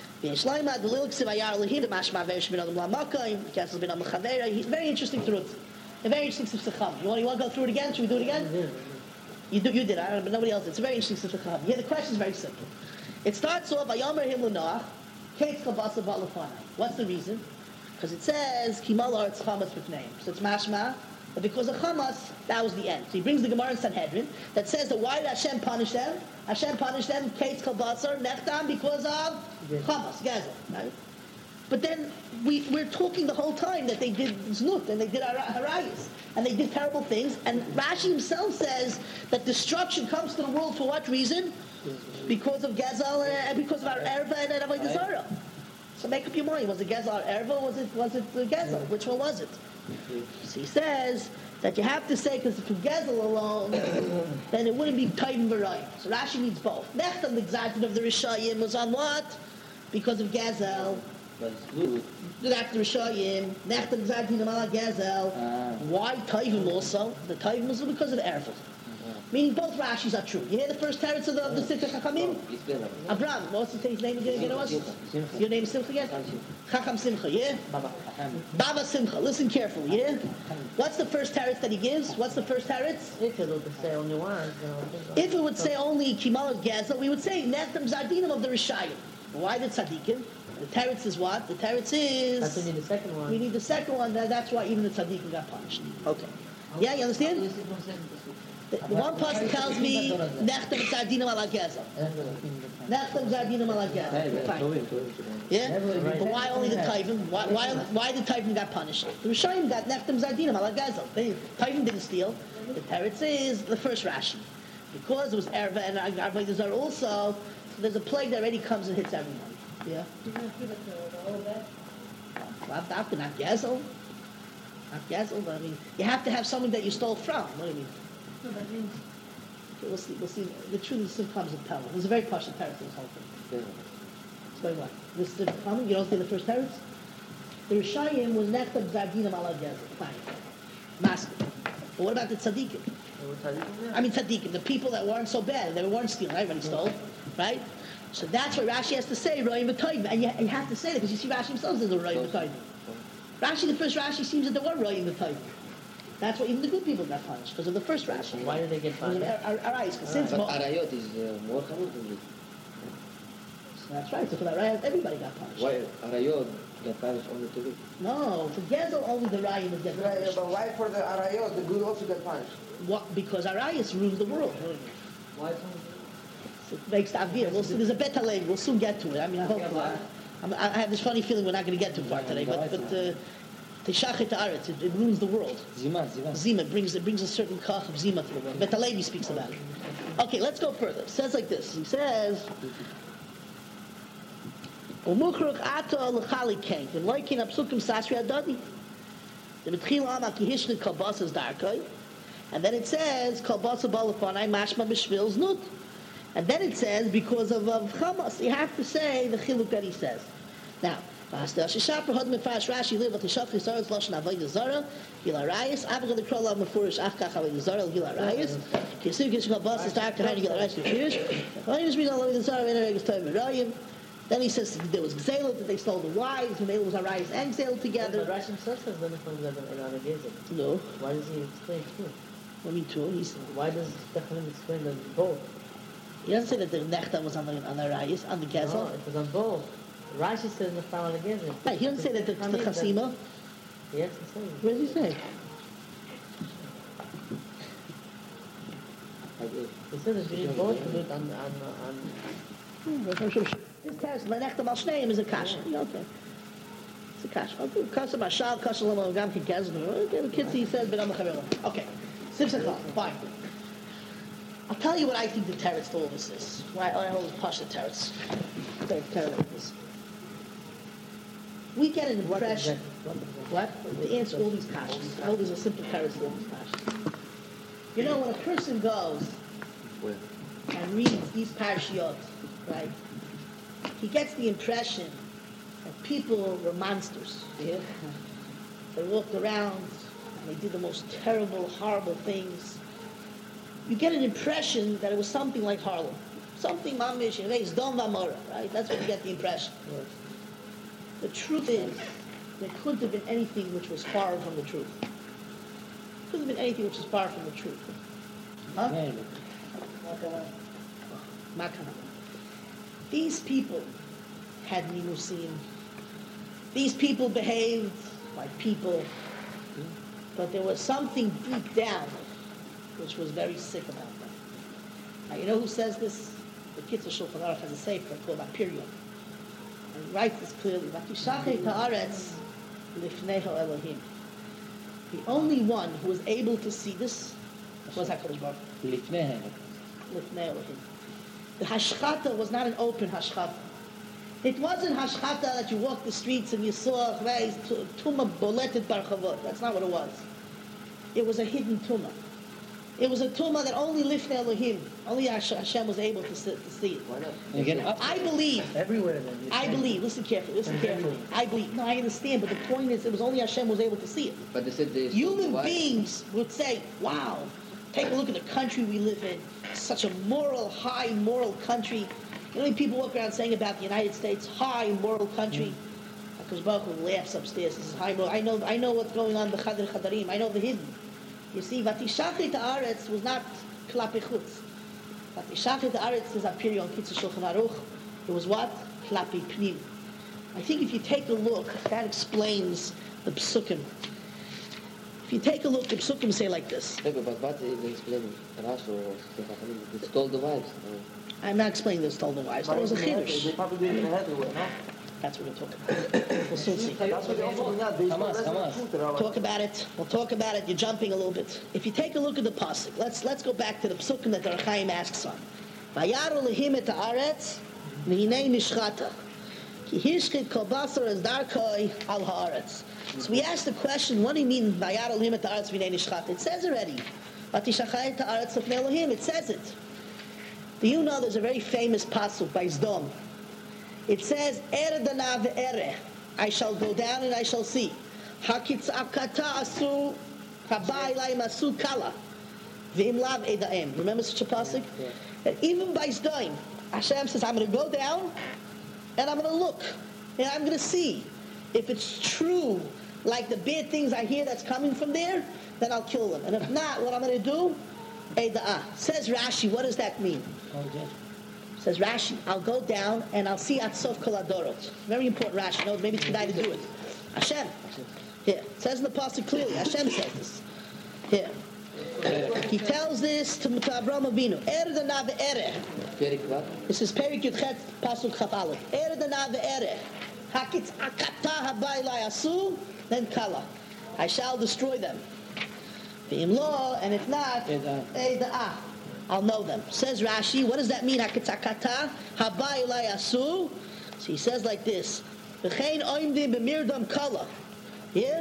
Very interesting truth. A very interesting sicham. You want, you want to go through it again? Should we do it again? You do, you did. I don't know, but nobody else. It's a very interesting sicham. Yeah, the question is very simple. It starts off Vayomer him l'Noach, Kates kabasa ba'alafana. What's the reason? Because it says, Kimal Arts Chamas with name. So it's mashma, but because of Chamas, that was the end. So he brings the Gemara in Sanhedrin that says that why did Hashem punish them? Hashem punished them, Kates Kalbasar, Nechtam, because of Chamas, Gazel, right? But then we, we're talking the whole time that they did Znut, and they did Harayas, and they did terrible things, and Rashi himself says that destruction comes to the world for what reason? Because of Gazel and because of our Erva and Avodah Zarah. So make up your mind. Was it Gezel Erva or was it was it the Gezel? Which one was it? So he says that you have to say because if you Gezel alone, then it wouldn't be Taivim V'Rayim. So Rashi needs both. Nechtam the Gzartin of the Rishayim was on what? Because of Gezel. After Rishayim, Nechtam Gzartin of Ala Gezel. Why Taivim also? The Taivim was because of the Erva. Meaning both Rashis are true. You hear the first teretz of the, of the Sittich Chachamim? Abraham. What's his name again? again was? Your name is Simcha again? Chacham Simcha, yeah? Baba Simcha. Listen carefully, yeah? What's the first teretz that he gives? What's the first teretz? If it would say only one. If it would say only Kimal Gaza, we would say Nechtam Zardinim of the Rishayim. But why the tzaddikim? The teretz is what? The teretz is... That's when you need the second one. We need the second one. That, that's why even the tzaddikim got punished. Okay. Yeah, you understand? The, the one person tells me, Nechtem Zardinam ala Gezel. Nechtem Zardinam ala Gezel. Fine. Yeah? But why only the Taivim? Why, why, why the Taivim got punished? The Rishayim got Nechtem Zardinam ala Gezel. Taivim didn't steal. The teretz is the first Rashi. Because it was Erva and Avodah Zarah also, so there's a plague that already comes and hits everyone. Yeah? Well, after not Gezel. Not Gezel, but I mean, you have to have someone that you stole from. What do you mean? No, that means Okay, we'll see. We'll see. The truth is, still comes with Pella. There's a very partial teretz in this whole thing. Explain what? This is the common. You don't say the first teretz. The Rishayim was nechtab zardinam ala gezel. Fine. Master. But what about the tzaddikim? I mean tzaddikim, the people that weren't so bad, they weren't stealing, right? When he stole, right? So that's what Rashi has to say, Royim v'toivim, and you, you have to say that because you see Rashi himself says the Royim v'toivim. Rashi, the first Rashi seems that there were Royim v'toivim. That's why even the good people got punished because of the first Rashi. Why did they get punished? Arais, since But Mo- Arayot is uh, more Hamud than it. that's right. So for that Rayat, everybody got punished. Why Arayot got punished only to it? No, for Gezel only the Rayim would get Right, punished. but why for the Arayot, the good also get punished? What? Because Arayis rules the world. Why it's only So it makes the Avir. We'll see. There's a better lane. We'll soon get to it. I mean, I hope. Uh, I'm, I have this funny feeling we're not going to get too far today, but but uh, Teshachet Aretz, it, it rules the world. Zima, Zima. Zima it brings it brings a certain kach of Zima to the world. But the lady speaks about it. Okay, let's go further. It says like this. He says. Umuchruk ato l'chali kain. And loikin apsukim sasri adadi. The betchil ama ki hishli kalbasas darkoi. And then it says kalbasa balafonai mashma b'shvil znut. And then it says because of, of chamas. You have to say the chiluk that he says. Now. Shishapar had mefash Rashi live with the shafri sarz lashon avodah zara gila rayis avga the krol of mefurish afkach avodah zara gila rayis kisiv kishkal bas is dark to hide gila rayis mefurish when he was reading avodah zara in a time rayim then he says there was gzela that they stole the wives and they was rayis and gzela together. But Rashi himself says the Nechlam Zardinam in Aragezim. No, Why does he explain two? I mean two. He's, Why does Nechlam explain them both? he doesn't say that the nechta was on the on the rayis on the No, gezel. it was on both. Rashi says Nechlam Aragezim. Right, he doesn't say that the, the chasima. He has to say. What does he say? He says that you need both to do it on on on. This test, the nechta mal shneim is a kasha. Yeah, okay. It's a kasha. Okay, kasha mashal, kasha lama gam ki gezel. Okay, the kids he says, but I'm a chavela. Okay, simsachal, fine. I'll tell you what I think the teretz to all this is. Why I always push the teretz. Okay, teretz like this. We get an impression. What? To answer all these kashas. I hope there's a simple teretz to all these kashas. You know, when a person goes and reads these parashiyot, right? He gets the impression that people were monsters. Yeah? They walked around and they did the most terrible, horrible things. You get an impression that it was something like Harlem. Something mamish, you know, it's Dom Vamora, right? That's what you get the impression. The truth is, there couldn't have been anything which was far from the truth. Couldn't have been anything which was far from the truth. Huh? Makana. These people had nimusim. These people behaved like people, but there was something deep down which was very sick about them. Now, you know who says this? The Kitzur Shulchan Aruch has a sefer called Apirion. And he writes this clearly. Vatishachei ta'aretz lifneho Elohim. The only one who was able to see this was HaKadosh Baruch Hu. Lifnei. Lifnei Elohim. The hashchata was not an open hashchata. It wasn't hashchata that you walked the streets and you saw tumah boletet barchavot. That's not what it was. It was a hidden tumah. It was a tumah that only Lifnei Elohim, only Hashem was able to see, to see it. Why not? Again, up I believe, everywhere then. I believe, listen carefully, listen carefully. I believe, no, I understand, but the point is, it was only Hashem was able to see it. But they said they Human why? beings would say, wow, take a look at the country we live in. Such a moral, high moral country. You know, people walk around saying about the United States, high moral country. Because Baruch Hu laughs upstairs. This is high moral. I know, I know what's going on. The Chadar Chadarim. I know the hidden. You see, Vatishachei ta'aretz was not klape chutz. Vatishachei ta'aretz is a period on Kitzur Shulchan Aruch. It was what? Klapi pnim. I think if you take a look, that explains the psukim. If you take a look, the psukim say like this. Rebbe, but what is explaining? Rashi or Stefan? It's told the wives. I'm not explaining this to all the wives. That was a chiddush. They probably did it in the head, no? That's what we're talking about. We'll soon see. That's what they're doing now. They Hamas, don't Hamas. listen to the Talk about it. We'll talk about it. You're jumping a little bit. If you take a look at the pasuk, let's let's go back to the psukim that the Rechaim asks on. Vayaru lehim et haaretz, v'hinei nishchata. Ki hishchit kol basar es darkoi al haaretz. So we ask the question, what do you mean vayaru lehim et haaretz v'hinei nishchata? It says already. Vatishachai et haaretz lefnei Elohim. It says it. Do you know there's a very famous pasuk by Zdom? It says, "Er dana ve'ere," I shall go down and I shall see. Hakitzakata asu, haba ilayim asu kala, ve'im lav edaim. Remember such a pasuk? That even by Zdom, Hashem says, "I'm going to go down and I'm going to look and I'm going to see if it's true, like the bad things I hear that's coming from there, then I'll kill them. And if not, what I'm going to do." Eida'ah. Says Rashi, what does that mean? Says Rashi, I'll go down and I'll see Atsof Kol Adorot. Very important, Rashi. No, maybe it's Kedai to do it. Hashem. Here. It says in the pasuk clearly. Hashem says this. Here. He tells this to, to Avraham Avinu. Er dana ve'ere. This is Perik Yudchet pasuk Chaf Aleph. Er dana ve'ere. Hakitz akata habai layasu. Then kala. I shall destroy them. Ve'im lo, and if not, eida'ah. I'll know them. Says Rashi, what does that mean? Hakitzakata, habai layasu. So he says like this. V'chein oimdim b'mirdam kala. Yeah?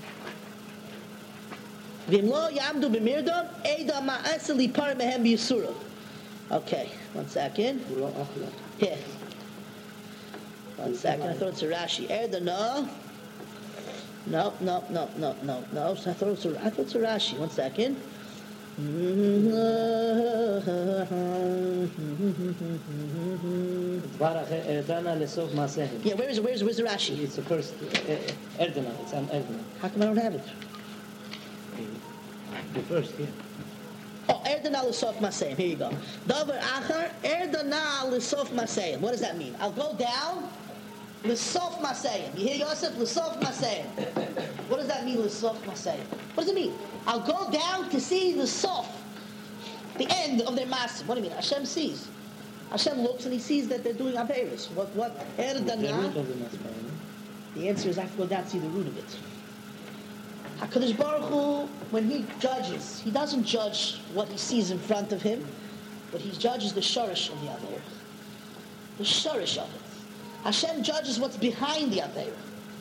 V'im lo yamdu b'mirdam, eida ma'asel lipar mehem b'yisura. Okay, one second. Here. One second, I thought it's a Rashi. Erdana. No, no, no, no, no, no. So I thought it was a, I thought it's a Rashi. One second. Yeah, where is it? Where is it? Where's the Rashi? It's the first uh, Erdana. It's on Erdana. How come I don't have it? The first, yeah. Oh, Erdana l'sof masayim. Here you go. Davar achar Erdana l'sof masayim. What does that mean? I'll go down. L'sof masayim. You hear Yosef? L'sof masayim. What does that mean? L'sof masayim. What does it mean? I'll go down to see the sof, the end of their master. What do you mean? Hashem sees. Hashem looks and he sees that they're doing averis. What? What? Erdana. The answer is I have to go down to see the root of it. HaKadosh Baruch Hu, when he judges, he doesn't judge what he sees in front of him, but he judges the shorish of the aveir, the shorish of it. Hashem judges what's behind the aveir.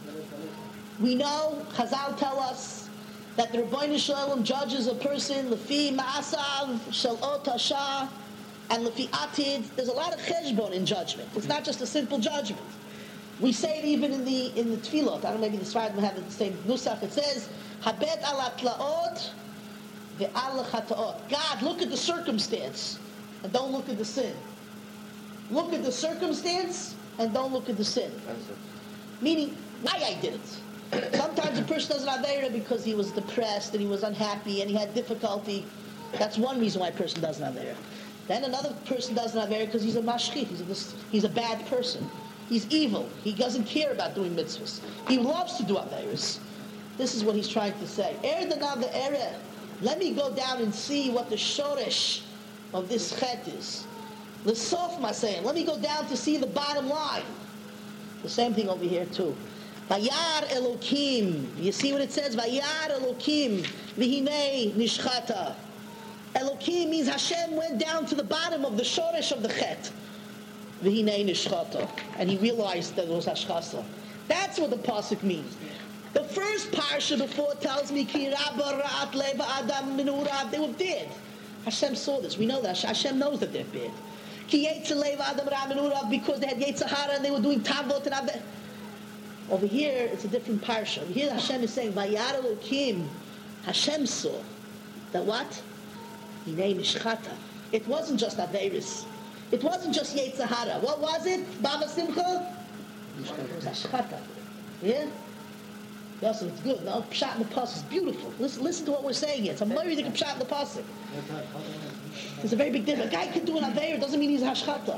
We know, Chazal tell us, that the Rebbeinu Shalom judges a person lefi ma'asav shel ot hasha and lefi atid. There's a lot of cheshbon in judgment. It's not just a simple judgment. We say it even in the in the tefillot. I don't know, maybe the Sfardim have the same nusach. It says habet ala tlaot ve'al chataot. God, look at the circumstance and don't look at the sin. Look at the circumstance and don't look at the sin. Meaning, why I did it. Sometimes a person does an Aveira because he was depressed and he was unhappy and he had difficulty. That's one reason why a person does an Aveira. Then another person does an Aveira because he's a mashchit. He's a, he's a bad person. He's evil. He doesn't care about doing mitzvahs. He loves to do Aveiras. This is what he's trying to say. Er dana ve'ere. Let me go down and see what the shoresh of this chet is. L'sof masayim. Let me go down to see the bottom line. The same thing over here too. Vayar Elokim. You see what it says? Vayar Elokim. V'hinei nishchata. Elokim means Hashem went down to the bottom of the shoresh of the chet. V'hinei nishchata. And he realized that it was hashchasa. That's what the pasuk means. The first parsha before tells me Ki rabba ra'at leva adam minurab. They were bad. Hashem saw this. We know that. Hashem knows that they're bad. Ki yetzer leva adam ra'at minurab, because they had Yetzirah and they were doing tavot and aveh. Over here, it's a different parsha. Over here, Hashem is saying, Vayar Elokim. Hashem saw that what? Hinei nishchata. It wasn't just Aveiris. It wasn't just Yetzirah. What was it? Baba Simcha? It was Ashchata. Yeah? Yes, it's good. Now, Pshat in the Pasuk is beautiful. Listen, listen to what we're saying here. It's a Moiridik Pshat in the Pasuk. There's a very big difference. A guy can do an Aveir, doesn't mean he's a Hashchata.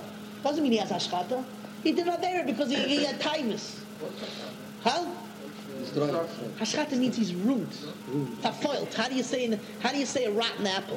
Doesn't mean he has hashchata. He did Avera because he, he had tightness. Huh? Hashchata means he's ruined. Tafoiled. How do you say in, how do you say a rotten apple?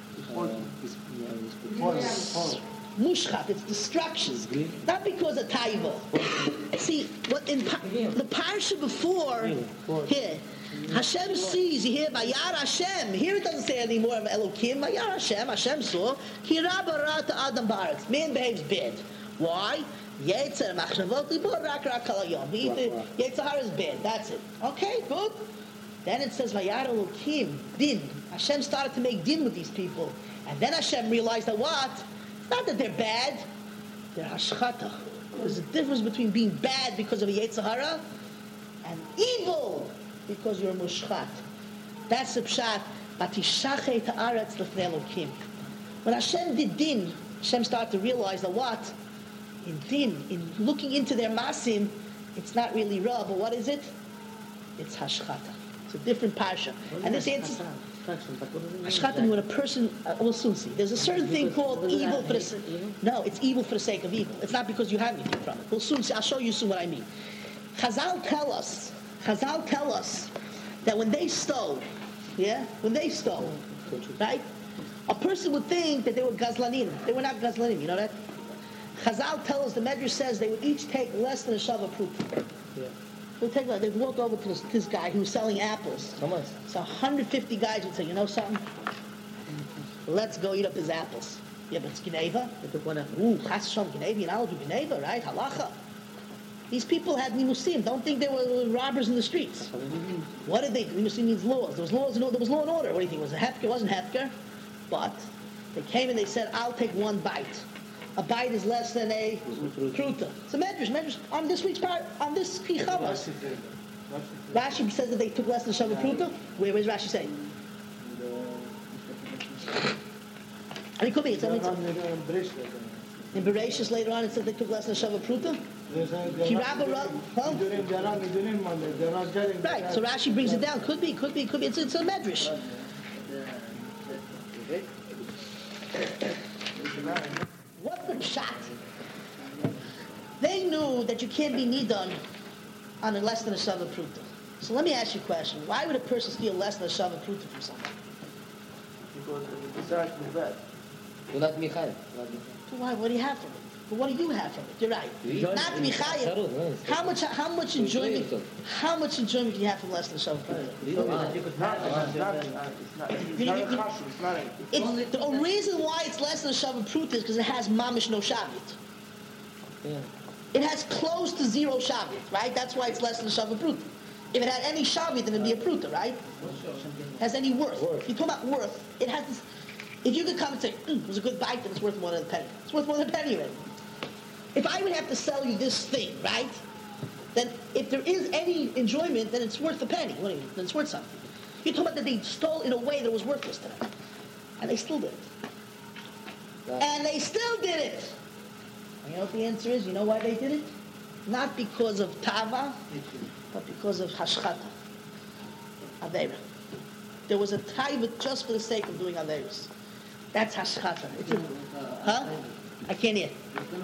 Mushchat, it's destruction. Not because of taiva. See, what in pa- the parsha before, here, Hashem sees, you hear, Vayar Hashem. Here it doesn't say anymore of Elokim. Vayar Hashem, Hashem saw, Kiraba Rata Adam Baretz. Man behaves bad. Why? Yetzer Machnavot Libor Rak Rak Kalayom. Yetzer is bad. That's it. Okay, good. Then it says Vayar Elokim, Din. Hashem started to make din with these people. And then Hashem realized that what? It's not that they're bad. They're hashchata. There's a difference between being bad because of a Yetzer Hara and evil because you're a mushchat. That's the pshat. Batishachet haaretz lefnei Elokim. When Hashem did din, Hashem started to realize that what? In din, in looking into their masim, it's not really ra, but what is it? It's hashchata. It's a different parsha. And this answer, hashchata means when a person, uh, we'll soon see. There's a certain thing called evil for the sake. No, it's evil for the sake of evil. It's not because you have anything from it. We'll soon see. I'll show you soon what I mean. Chazal tell us, Chazal tell us that when they stole, yeah, when they stole, right? A person would think that they were gazlanim. They were not gazlanim. You know that? Chazal tell us, the Medrash says they would each take less than a shava proof. Yeah. They'd take, they'd walk over to this, this guy who was selling apples. How much? So one hundred fifty guys would say, you know something? Let's go eat up his apples. Yeah, but it's Geneva. They took one apple. Ooh, Chas Shalom, Geneva, you're not allowed to Geneva, right? Halacha. These people had nimusim. Don't think they were robbers in the streets. What did they do? Nimusim means laws. There was laws. There was law and order. What do you think? Was it hefker? It wasn't hefker. But they came and they said, "I'll take one bite. A bite is less than a pruta." It's a medrash. Medrash on this week's part. On this kichavas. Rashi says that they took less than shava pruta. Where is Rashi saying? And it could be. It's only in Bereshis later on. It said they took less than shava pruta. Right, so Rashi brings it down. Could be, could be, could be. It's, it's a medrash. What's the pshat? They knew that you can't be nidon on a less than a shava pruta. So let me ask you a question. Why would a person steal less than a shava pruta from someone? Because the desire is bad. You're not Michael. So why? What do you have from it? But what do you have from it? You're right. Not Michael. How much? How much enjoyment? How much enjoyment can you have from less than shava pruta? It's the reason why it's less than a shava pruta is because it has mamish no shavit. Yeah. It has close to zero shavit, right? That's why it's less than a shava pruta. If it had any shavit, then it'd be a pruta, right? Has any worth? If you talk about worth, it has this. If you could come and say, mm, it was a good bite, then it's worth more than a penny. It's worth more than a penny already. If I would have to sell you this thing, right? Then if there is any enjoyment, then it's worth a penny. What do you mean? Then it's worth something. You're talking about that they stole in a way that was worthless to them. And they still did it. And they still did it. And you know what the answer is? You know why they did it? Not because of tava, but because of hashchata. Avera. There was a taiva just for the sake of doing averas. That's hashchata. It's a, huh? I can't hear.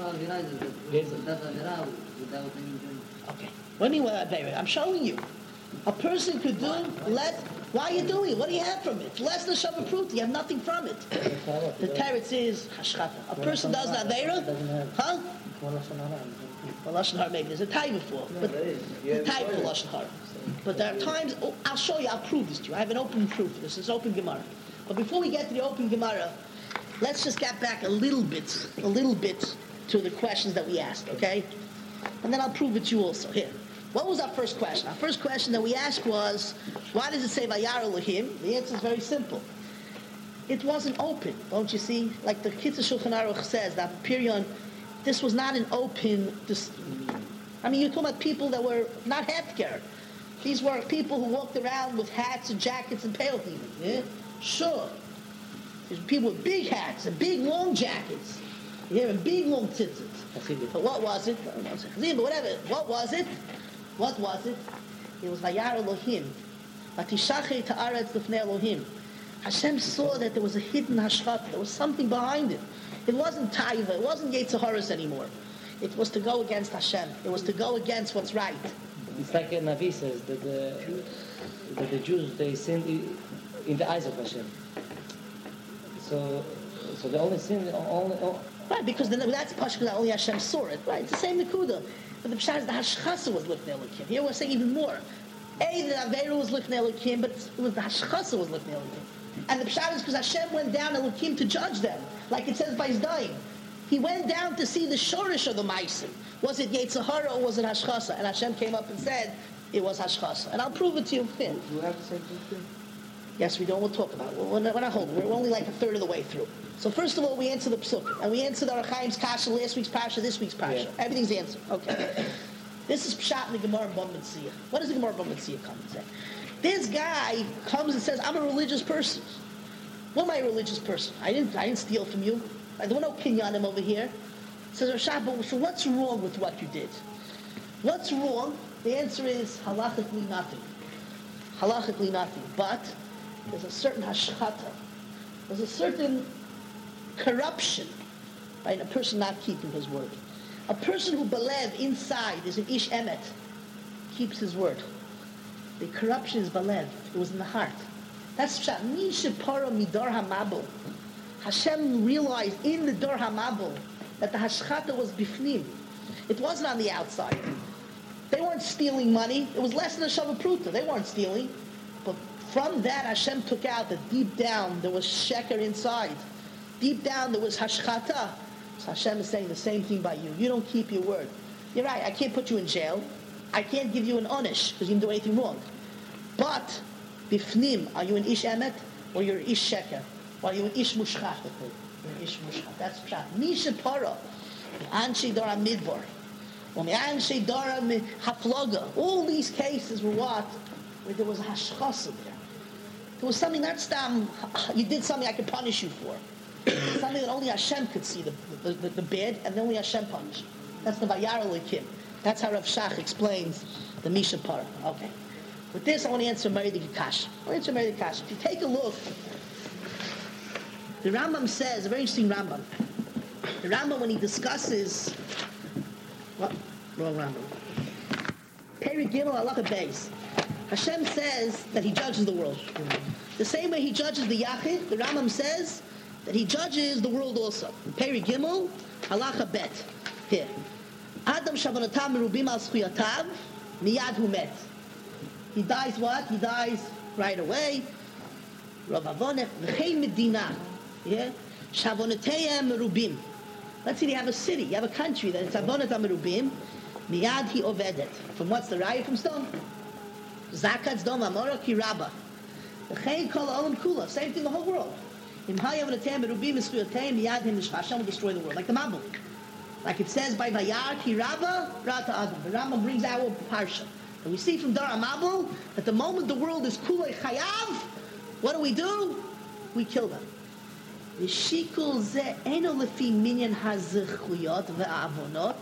Okay. What do you mean with avera? I'm showing you. A person could do let. Why are you doing it? What do you have from it? Less than shava pruta. You have nothing from it. The teretz is hashchata. A person does an avera, huh? Well, lashon hara maybe there's a taiva for, but the type for lashon hara. But there are times. Oh, I'll show you. I'll prove this to you. I have an open proof. This is open Gemara. But before we get to the open Gemara, let's just get back a little bit, a little bit to the questions that we asked. Okay, and then I'll prove it to you also. Here. What was our first question? Our first question that we asked was, why does it say Vayar Elohim? The answer is very simple. It wasn't open, don't you see? Like the Kitzur Shulchan Aruch says, that period, this was not an open. This, I mean, you're talking about people that were not hefker. These were people who walked around with hats and jackets and pale even. Yeah, sure. There's people with big hats and big long jackets. Yeah, and big long tzitzit. But what was it? But whatever. What was it? What was it? It was Vayar Elohim. Vatishachet haaretz lefnei Elohim. Hashem saw that there was a hidden hashchat. There was something behind it. It wasn't taiva. It wasn't Yetzaharas anymore. It was to go against Hashem. It was to go against what's right. It's like a Navi says that the, that the Jews, they sinned i- in the eyes of Hashem. So, so the only sin, only, only Right, because the, that's Pashka that only Hashem saw it. Right, it's the same Nakuda. But the Pshat is the Hashchasa was Lifnei Elokim. Here we're saying even more. A, the Averu was Lifnei Elokim, but it was the Hashchasa was Lifnei Elokim. And the Pshat is because Hashem went down Elokim to judge them. Like it says by his dying. He went down to see the shorish of the Maisim. Was it Yetzirah or was it Hashchasa? And Hashem came up and said, it was Hashchasa. And I'll prove it to you. Finn. Do you have the same thing? Yes, we don't. We'll talk about it. We're not, we're not holding. We're only like a third of the way through. So first of all, we answer the Psuk. And we answer the Arachaim's Kasha, last week's Pasha, this week's Pasha. Yeah. Everything's answered. Okay. This is Pshat in the Gemara Bam Metzia. What does the Gemara Bam Metzia come and say? This guy comes and says, I'm a religious person. What am I a religious person? I didn't I didn't steal from you. There were no kinyanim over here. Says Rashab, but so what's wrong with what you did? What's wrong? The answer is halachically nothing. Halachically nothing. But there's a certain hashchata. There's a certain corruption, right? A person not keeping his word. A person who belev inside is an ish emet, keeps his word. The corruption is belev. It was in the heart. That's pshat. Mi shepara midar hamabel. Hashem realized in the Dor HaMabul that the Hashchata was bifnim. It wasn't on the outside. They weren't stealing money. It was less than a Shava Pruta. They weren't stealing. But from that, Hashem took out that deep down there was sheker inside. Deep down there was Hashchata. So Hashem is saying the same thing by you. You don't keep your word. You're right, I can't put you in jail. I can't give you an onish because you didn't do anything wrong. But, bifnim, are you an ish emet or you're ish sheker? Or are you an ish mushchat? You're an ish mushchat. That's pshat. Misha para, anshi dara midbar, or anshi dara haflaga. All these cases were what? Where there was a hashchasa there. There was something, not stam, you did something I could punish you for. Something that only Hashem could see, the, the, the, the bad, and only Hashem punished. That's the Vayar Elokim. That's how Rav Shach explains the Misha Para. Okay. With this, I want to answer Mary the Kash. I want to answer Mary the Kash. If you take a look, the Rambam says, a very interesting Rambam. The Rambam, when he discusses, what? Wrong Rambam. Peri Gimel Halacha Beis. Hashem says that He judges the world. The same way He judges the Yachid, the Rambam says that He judges the world also. Peri Gimel Halacha Bet. Here. Adam Shavanatam Merubim Al Zchuyatav Miyad Hu Met. He dies what? He dies right away. Rav Avonech V'chein Medina. Yeah? Shavonateyem Merubim. Let's say you have a city, you have a country that it's Avonatam Merubim. Miyad Hi Ovedet. From what's the raya from stone? Zakat's Dom Amora Ki Rabba. V'chein Kol Olam Kula. Same thing the whole world. Im Hayavonateyem Merubim Eschuyoteyem Miyad Him Hashem will destroy the world. Like the Mabul. Like it says by Vayar Ki Rabba Rata Adam. The Rambam brings our parsha. And we see from Dar HaMabul that the moment the world is Kulei Chayav, what do we do? We kill them. V'shikul ze eno lefi minyan hazechuyot ve'avonot.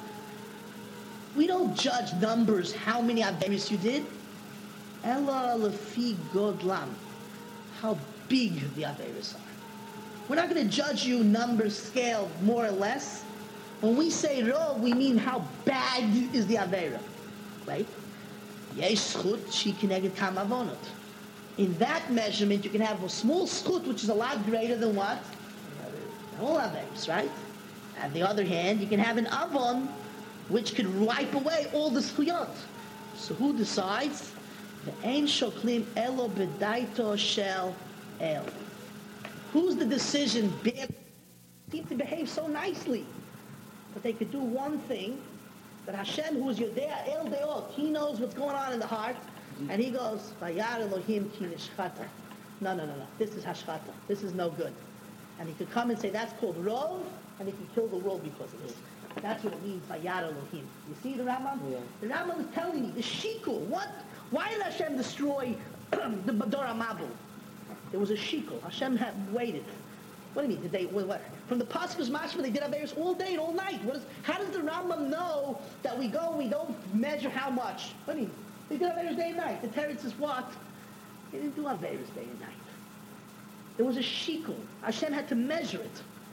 We don't judge numbers, how many averis you did. Ela lefi godlam. How big the averis are. We're not going to judge you numbers scale more or less. When we say rov, we mean how bad is the avera. Right? Yesh schut shi kineged kam avonot. In that measurement, you can have a small schut, which is a lot greater than what? All averis, right? On the other hand, you can have an avon, which could wipe away all the schuyot. So who decides? The ein shoklim elo bedaito shel el. Who's the decision? They seem to behave so nicely, but they could do one thing. That Hashem, who is Yodea El Deot, He knows what's going on in the heart, and He goes, Vayar Elohim ki nishchata. No, no, no, no. This is hashchata. This is no good. And He could come and say that's called rov, and He could kill the world because of this. That's what it means, Vayar Elohim. You see the Rambam? Yeah. The Rambam is telling me the shikul. What? Why did Hashem destroy the Dor HaMabul? There was a shikul. Hashem had waited. What do you mean? Did they? What? what? From the Pasuk's mashma, they did averis all day and all night. What is? How does the Rambam know that we go and we don't measure how much? What do you mean? They did averis day and night. The Teretz is what? They didn't do averis day and night. There was a shikul. Hashem had to measure it.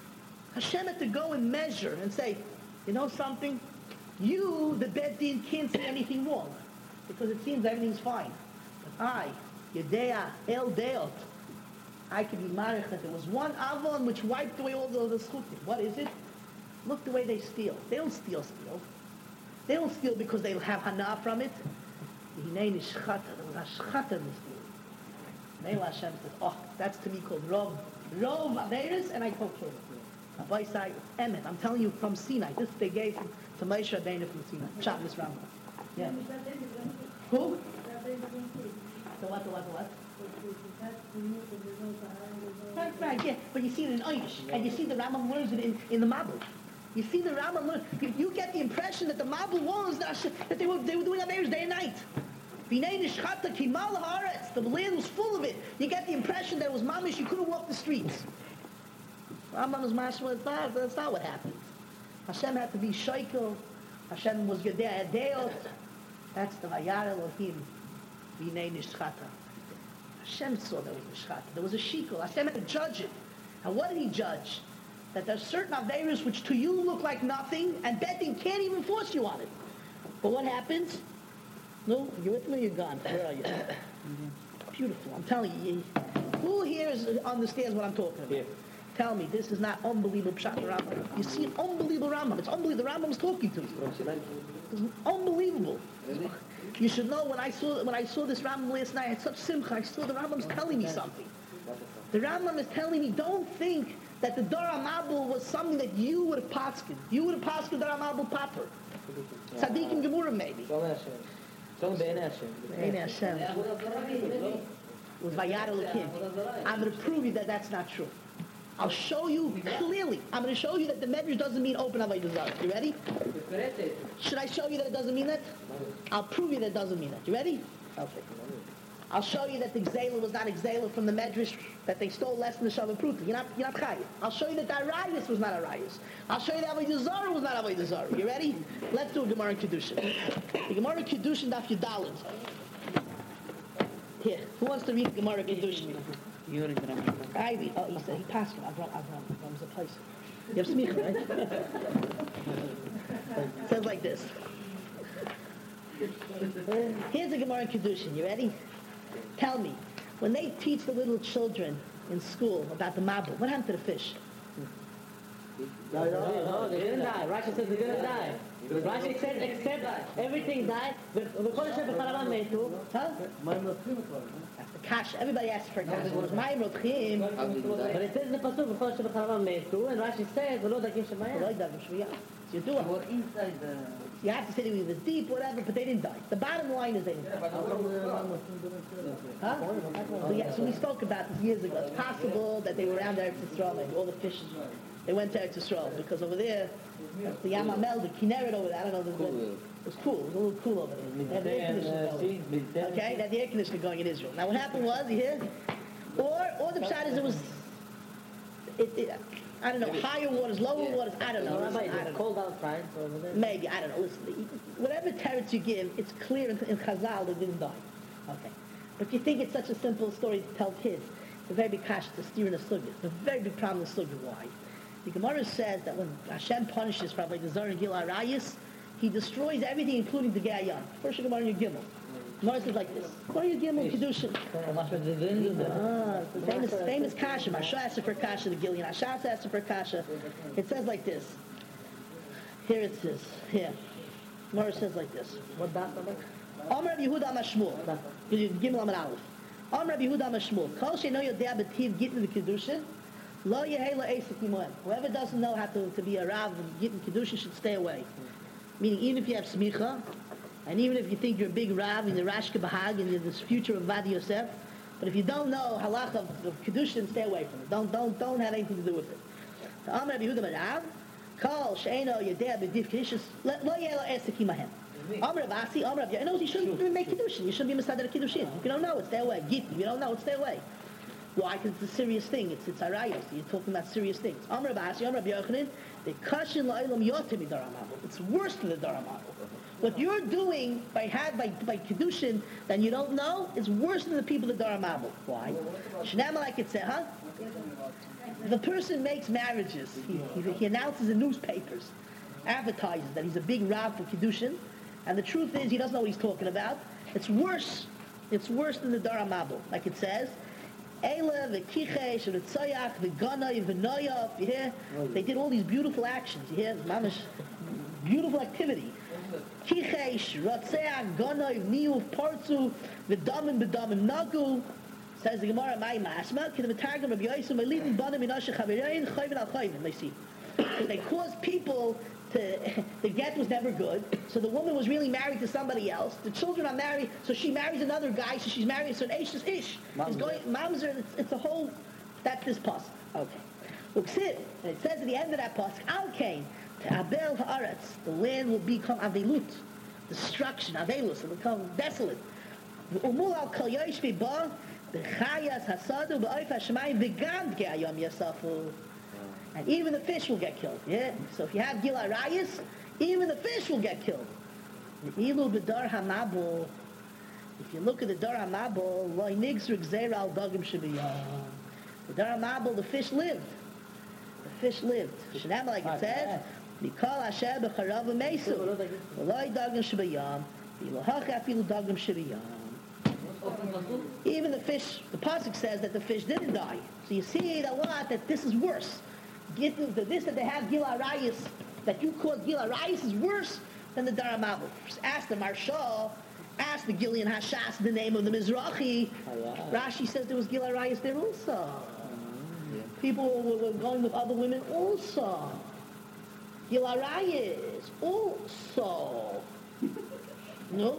Hashem had to go and measure and say, you know something? You, the Beit Din, can't say anything wrong because it seems everything's fine. But I, Yedea, El Deot, I can be marich that there was one avon which wiped away all the, the schutim. What is it? Look the way they steal. They don't steal, steal. They don't steal because they have hana from it. Hinei nishchata. There was a shchata in the steal. Neil Hashem says, oh, that's to me called Rov. Rov Averis, and I told you. Abai say, it's Emet. I'm telling you from Sinai. This they gave to Moshe Rabbeinu from Sinai. Pshat Misrama. Yeah. Who? The what, the what, the what? Right, right, yeah. But you see it in Einish. And you see the Rambam learns it in, in the Mabul. You see the Rambam learn. You, you get the impression that the Mabul was that, that they were they were doing Averis day and night. B'nei nishchata kimal haaretz. The land was full of it. You get the impression that it was mamish. You couldn't walk the streets. Rambam was mashma. It's not. That's not what happened. Hashem had to be shaykel. Hashem was gedei adeot. That's the vayar Elohim. B'nei nishchata. Hashem saw there was a nishchata. There was a shikol. Hashem had to judge it. And what did he judge? That there's certain averos which to you look like nothing, and betting can't even force you on it. But what happens? No, you're with me or you're gone? Where are you? Beautiful. I'm telling you. Who here is, understands what I'm talking about? Yeah. Tell me, this is not unbelievable Pshat Rambam. You see an unbelievable Rambam. It's unbelievable. The Rambam's talking to you. It's unbelievable. You should know when I saw when I saw this Rambam last night, I had such simcha. I saw the Rambam's telling me something. The Rambam is telling me, don't think that the Dor HaMabul was something that you would have paskin. You would have paskin Dor HaMabul paper. Tzaddik and Gemurah maybe. Don't be an Hashem. Ein Hashem. It was Vayar Elokim. I'm going to prove you that that's not true. I'll show you clearly. I'm going to show you that the Medrash doesn't mean open Avodah Zarah. You ready? Should I show you that it doesn't mean that? I'll prove you that it doesn't mean that. You ready? Okay. I'll show you that the Gzela was not Gzela from the Medrash, that they stole less than the Shavah Pruta. You're not, you're not Chayyim. I'll show you that the Arayis was not Arayis. I'll show you that Avodah Zarah was not Avodah Zarah. You ready? Let's do a Gemara in Kedushin. The Gemara in Kedushin, Daf Yudalid. Here, who wants to read the Gemara in Kedushin? I read. Oh, he said, he passed it. Avram, Avram. Avram's a place. You have smicha, right? It says like this. Here's the Gemara in Kedushin. You ready? Tell me, when they teach the little children in school about the Mabul, what happened to the fish? No, no, they didn't die. Rashi says they didn't die. Rashi said except everything died. Huh? That's the kash. Everybody asks for a kash. It was my rotchim. But it says in the pasuk b'chol shebecharavam metu, and Rashi says v'lo dagim shemayah. You do it. Or inside the... You have to say it was deep, whatever, but they didn't die. The bottom line is they didn't die. Huh? So, yeah, so we spoke about this years ago. It's possible that they were around Eretz Yisrael, and all the fishes, they went to Eretz Yisrael, because over there, the Yam HaMel, the Kinneret over there, I don't know, the, it was cool. It was a little cool over there. They had the air conditioning going. Okay, they had the air conditioning going in Israel. Now what happened was, you hear? Or, or the pshat is it was, it, it, I don't know, higher waters, lower yeah. waters, I don't know. Well, I don't know. Cold outside. So maybe, I don't know. Listen, whatever teretz you give, it's clear in, in Chazal they didn't die. Okay. But you think it's such a simple story to tell kids. It's a very big kash to steer in a sugya. It's a very big problem in the sugya. Why? The Gemara says that when Hashem punishes probably the Zar and Gil Arayis, he destroys everything including the Gayan. First the Gemara in your Gimel. Gemara says like this. What are you Gimel Kedushin? Ah, it's the famous, famous kasha. Marsha asked for kasha, the Gillian. Ashas asked for kasha. It says like this. Here it says. Here. Gemara says like this. What that number? Amar Yehuda Mashmul. Gimel Amar Aleph. Amar Yehuda Mashmul. Kol she'no yodea b'tiv gittin v'kedushin. Lo yehei lo eisik imoem. Whoever doesn't know how to, to be a Rav and gittin kedushin should stay away. Meaning even if you have smicha, and even if you think you're a big Rav and you're Rashka Bahag and you're this future of Vadi Yosef, but if you don't know halach of, of kedushin, stay away from it. Don't don't don't have anything to do with it. The Amar Yehuda Marav. Kol she'no yodea b'tiv kedushin. Lo yehei lo eisik imoem. Amr Avasi, Amr Avya. I know you shouldn't even make Kiddushin. You shouldn't be Masadar Kiddushin. If you don't know it, stay away. Git, if you don't know it, stay away. Why? Because it's a serious thing. It's it's Arayos. You're talking about serious things. Amr Avasi, Amr Avya, the Kashin La'ilam Yotim Dar HaMabul. It's worse than the Dar HaMabul. What you're doing by had by by Kiddushin that you don't know is worse than the people of Dar HaMabul. Why? Shnama like it said, huh? the person makes marriages. He, he, he announces in newspapers, advertises that he's a big Rav for Kiddushin, and the truth is he doesn't know what he's talking about. It's worse. It's worse than the Dar HaMabul. Like it says, Eila, v'kichesh, v'tzoyach, v'ganay, v'noyaf, you hear? They did all these beautiful actions, you hear? Mamish, beautiful activity. Kichesh, ratzeach, ganay, niyuf, partzu, v'damin, v'damin, nagu. Says the Gemara, my masma, can the Targum of Yosef, my leading banim in Asher Chavirein, chayvin al chayvin, they see. They caused people to, the get was never good, so the woman was really married to somebody else. The children are married, so she marries another guy, so she's married, so an ish is ish. It's going, mamzer, it's, it's a whole, that's this pasuk. Okay. Look, sit, and it says at the end of that pasuk, al kain, to abel haaretz, the land will become avelut, destruction, avelus, it will become desolate. Umul al kol yosh v'ba, b'chayas hasadu b'oif hashemayim v'gam ge'ayom yasafu. And even the fish will get killed. Yeah. So if you have Gil Arayis, even the fish will get killed. Ilu b'dar hamabul. If you look at the dar hamabul, loy nigzur gzeir al dagim shebiyam. The dar hamabul, the fish lived. The fish lived. Shnam, like it says, Mikol Hashem b'charav v'meisu. Loy dagim shebiyam. Ilu hach afilu dagim shebiyam. Even the fish, the pasuk says that the fish didn't die. So you see a lot that this is worse. Get the, this that they have Gil Arayis, that you call Gil Arayis is worse than the Dar HaMabul. Ask the Marshal, ask the Gilian Hashas, the name of the Mizrahi. Rashi says there was Gil Arayis there also. People were, were going with other women also. Gil Arayis also. No?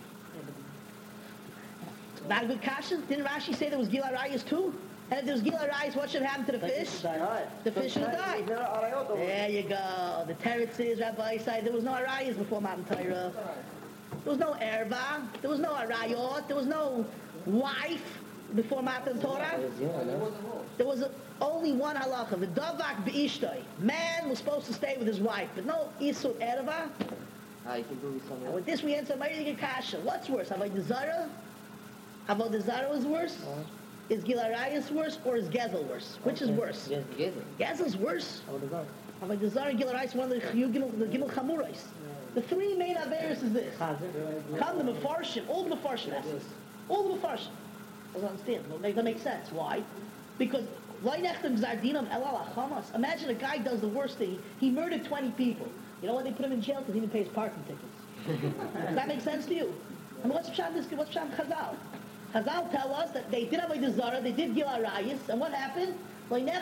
Not a good kasha? Didn't Rashi say there was Gil Arayis too? And if there's Gil Arayis, what should happen to the fish? The fish should die. There you go. The Teretz is, Rabbi Isai, there was no Arayis before Matan Torah. There was no erva. There was no arayot. There was no wife before Matan Torah. There was a, only one halacha. The davak be'ishtoi. Man was supposed to stay with his wife, but no isur erva. And with this we answer Mayri Kasha. What's worse? Avodah Zarah? Avodah Zarah is worse? Is Gil Arayis worse or is Gezel worse? Which is worse? Gezel's worse. Avodah Zarah and Gil Arayis, one of the Gimel Chamurais. The three main averis is this. Come the Mefarshim, all the Mefarshim have this. All the Mefarshim. Doesn't understand. That doesn't make sense. Why? Because imagine a guy does the worst thing. He murdered twenty people. You know why they put him in jail? Because he didn't pay his parking tickets. Does that make sense to you? I mean, what's Pshat this? What's Pshat Chazal? Chazal tell us that they did Avodah Zarah, they did Gil Arayis, and what happened? Yeah.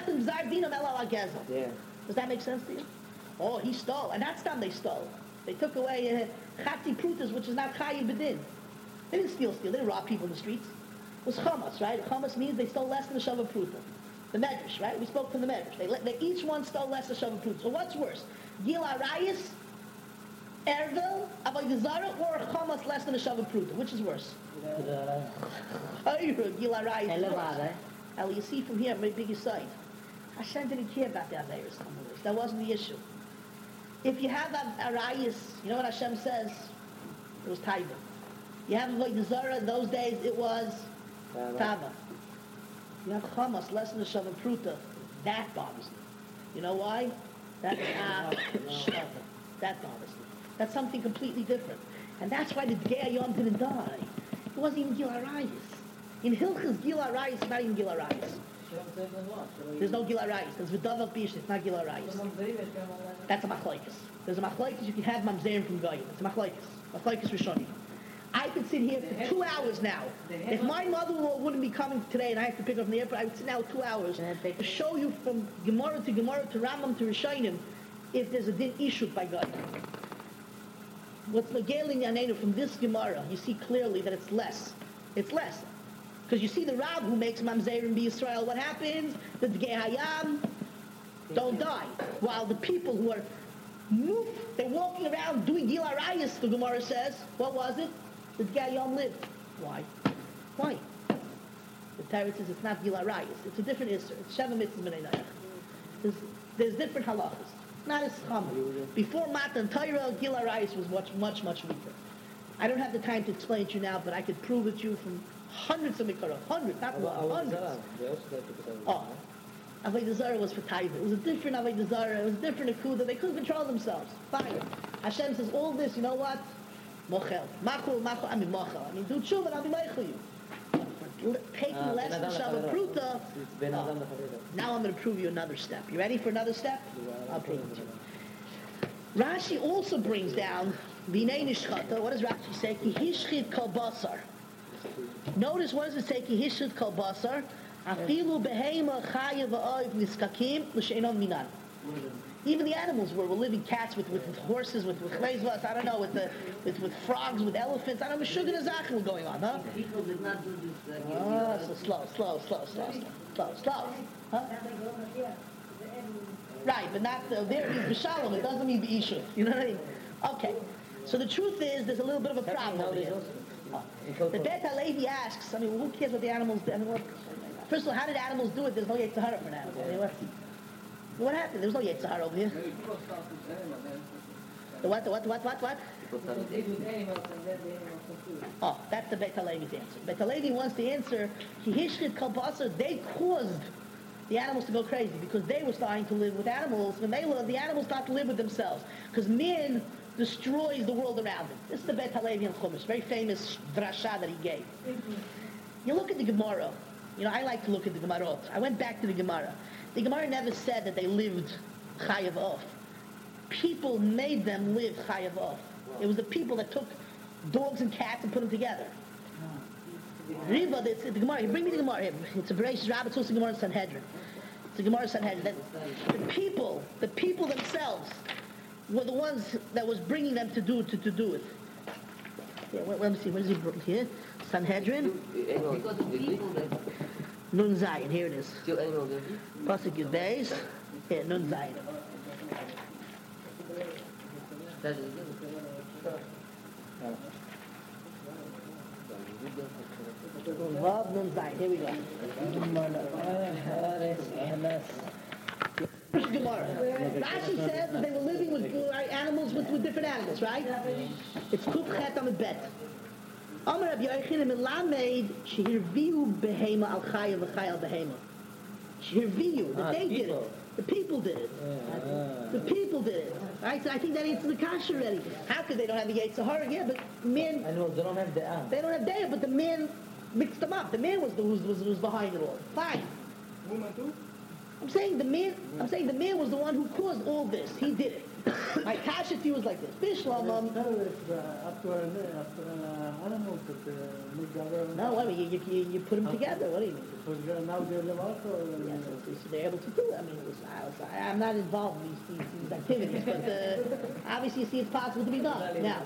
Does that make sense to you? Oh, he stole, and that's time they stole. They took away Chati uh, Prutas, which is not Chayi B'din. They didn't steal, steal. They didn't rob people in the streets. It was Chamas, right? Chamas means they stole less than a Shava Pruta. The Medrash, right? We spoke from the Medrash. They, they each one stole less than a Shava Pruta. So what's worse? Gil Arayis, Ervel, Avodah Zarah, or Chamas less than a Shava Pruta? Which is worse? Gil Arayis. Now you see from here, my biggest side. Hashem didn't care about the Averis. That wasn't the issue. If you have Arayis, you know what Hashem says? It was Taiva. You have Avodah Zarah, in those days it was Tava. You have Chamas, less than the Shava Pruta. That bothers me. You know why? That's Shava. That bothers me. That's something completely different. And that's why the Gei Yom didn't die. It wasn't even Gil Arayis. In Hilchas, Gil Arayis is not even Gil Arayis. There's no Gil Arayis. There's V'davav Bish, it's not Gil Arayis. That's a machlokes. There's a machlokes, you can have mamzerim from Goyim. It's a machlokes. Machlokes Rishoni. I could sit here for two hours now. If my mother-in-law wouldn't be coming today and I have to pick her up from the airport, I would sit now two hours to show you from Gemara to Gemara to Rambam to Rishonim if there's a din ishut by God. What's Nagelin Yanenu from this Gemara, you see clearly that it's less. It's less. Because you see the Rab who makes Mamzerim be Israel, what happens? The Dgei Hayam don't die. While the people who are move, they're walking around doing Gil Arayis, the Gemara says. What was it? The Dgei Hayam lived. Why? Why? The Torah says it's not Gil Arayis. It's a different Isser. It's Sheva Mitzvah B'nai Noach. There's, there's different halachas. Not as common. Before Matan Torah, Gil Arayis was much, much, much weaker. I don't have the time to explain it to you now, but I could prove it to you from hundreds of Mikarot. Hundreds, not one, hundreds. Oh. Avodah Zarah was for taiva. It was a different Avodah Zarah. It was a different akuda. They couldn't control themselves. Fine. Hashem says all this. You know what? Mochel. Machul, machul. I mean mochel. I mean do tshuva and I'll be meichel you. For taking Ah, less than Shabbat Pruta. It's Ben Adam Lechavero. Now I'm going to prove you another step. You ready for another step? I'll prove it to you. Rashi also brings down B'nei Nishchata. What does Rashi say? Ki hishchit kol basar. Notice what does it say? Ki hishchit kol basar. Afilu behema chaya v'oiv niskakim l'sheinon minan. Even the animals were, were living cats with, with, with horses, with with chleizvas, I don't know, with the with, with frogs, with elephants. I don't know, sugar and zachem going on, huh? People did not do this. Uh, Ah, so slow, slow, slow, slow, slow, slow, slow. Huh? Right, but not the, there is b'shalom. It doesn't mean b'ishuv. You know what I mean? Okay. So the truth is, there's a little bit of a problem over here. Oh. The Bet HaLevi asks, I mean, who cares what the animals do? I mean, what, first of all, how did animals do it? There's no Yetzer Hara for an animal. I mean, what, what happened? There was no Yetzer Hara over here. The what, the what, what, what, what? They do with animals and then the animals can food. Oh, that's the Bet HaLevi's answer. Bet HaLevi wants the answer, Ki hishchit kol basar, they caused the animals to go crazy because they were starting to live with animals. When they live, the animals start to live with themselves because man destroys the world around him. This is the Bet HaLevi in Chumash, very famous drasha that he gave. You look at the Gemara. You know, I like to look at the Gemarot. I went back to the Gemara. The Gemara never said that they lived chayav off. People made them live chayav off. It was the people that took dogs and cats and put them together. Riva, it's the Gemara. Bring me the Gemara here. It's a Bereshit Rabbah. It's also Gemara in Sanhedrin. It's a Gemara in Sanhedrin. That the people, the people themselves, were the ones that was bringing them to do to, to do it. Yeah, let, let me see. What is he brought here? Sanhedrin. Because the people that Nun Zayin. Here it is. still animals, Pasuk Yud Beis. Here, Nun Zayin. that's it. Vav Nun Zayin. Here we go. Gemara. Rashi says that they were living with uh, animals, with, with different animals, right? It's Kuf Chet on the bet. Amar Rabbi Yochanan Melamed Shehirviu Behema Al Chaya V'Chaya Al Behema. Shehirviu, that Ah, they did people. it. The people did it. Ah. The people did it. Right? So I think that answers the kasha already. How could they don't have the Yetzer Hara? Yeah, but men, I know, they don't have the arm. they don't have data, but the man mixed them up. The man was the who was, was, was behind it all. Fine. Woman too? I'm saying the man. I'm saying the man was the one who caused all this. He did it. My kasha to you was like this. Bishlam. Um, After after animals that make gather. no, what do you, you, you, you put them together. What do you mean? So now they live also. Yeah, so, so they're able to do it. I mean, it was, I was, I, I'm not involved in these, these, these activities, but uh, obviously you see it's possible to be done. Now,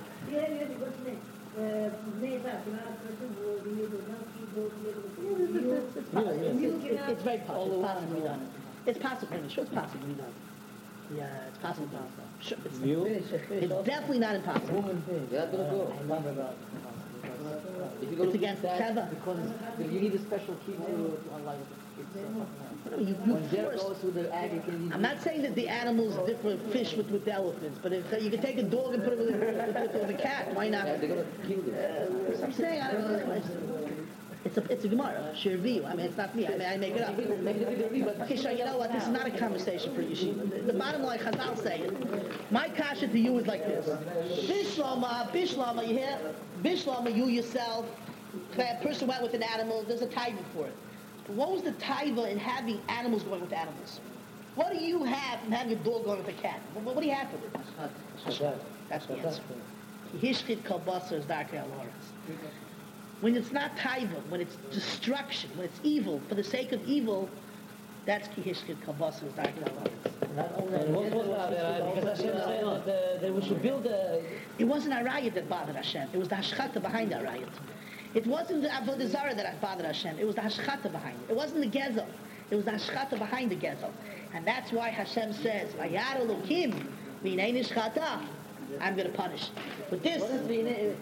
it's, it's, it's, possible. It's, it's, it's very possible. It's possible to be done. It's possible. Sure, it's possible to be done. Yeah, it's possible to be done. Sure, it's, You? it's definitely not impossible. They are gonna go. If you go It's to against that, Teva. because you need a special key to, to unlock it. No, you, you When Jer force- goes to the ag, you can use I'm not saying that the animals differ fish with, with the elephants, but if uh, you can take a dog and put it with, with, with, with a cat, why not? Yeah, they're gonna kill them. I'm saying, I don't know. It's a, it's a Gemara, Shirviu. I mean, it's not me. I mean, I make it up. Okay, so you know what? This is not a conversation for yeshiva. The, the bottom line, Chazal say it. My kasha to you is like this. Bishlama, Bishlama, you hear? Bishlama, you yourself, a person went with an animal, there's a taiva for it. But what was the taiva in having animals going with animals? What do you have from having a dog going with a cat? What, what do you have with it? That's the answer. Hishchit kol basar is darkei al haaretz. When it's not taiva, when it's destruction, when it's evil, for the sake of evil, that's ki hishchit kol basar is darkei al haaretz. Not only and what was that? Because Hashem said that, uh, that we should build a... It wasn't Arayat that bothered Hashem. It was the hashchata behind the Arayat. It wasn't the Avodah Zarah that bothered Hashem. It was the hashchata behind it. It wasn't the gezel. It was the hashchata behind the gezel. And that's why Hashem says, Vayar Elokim, v'nei nishchata, I'm going to punish. But this... What is the...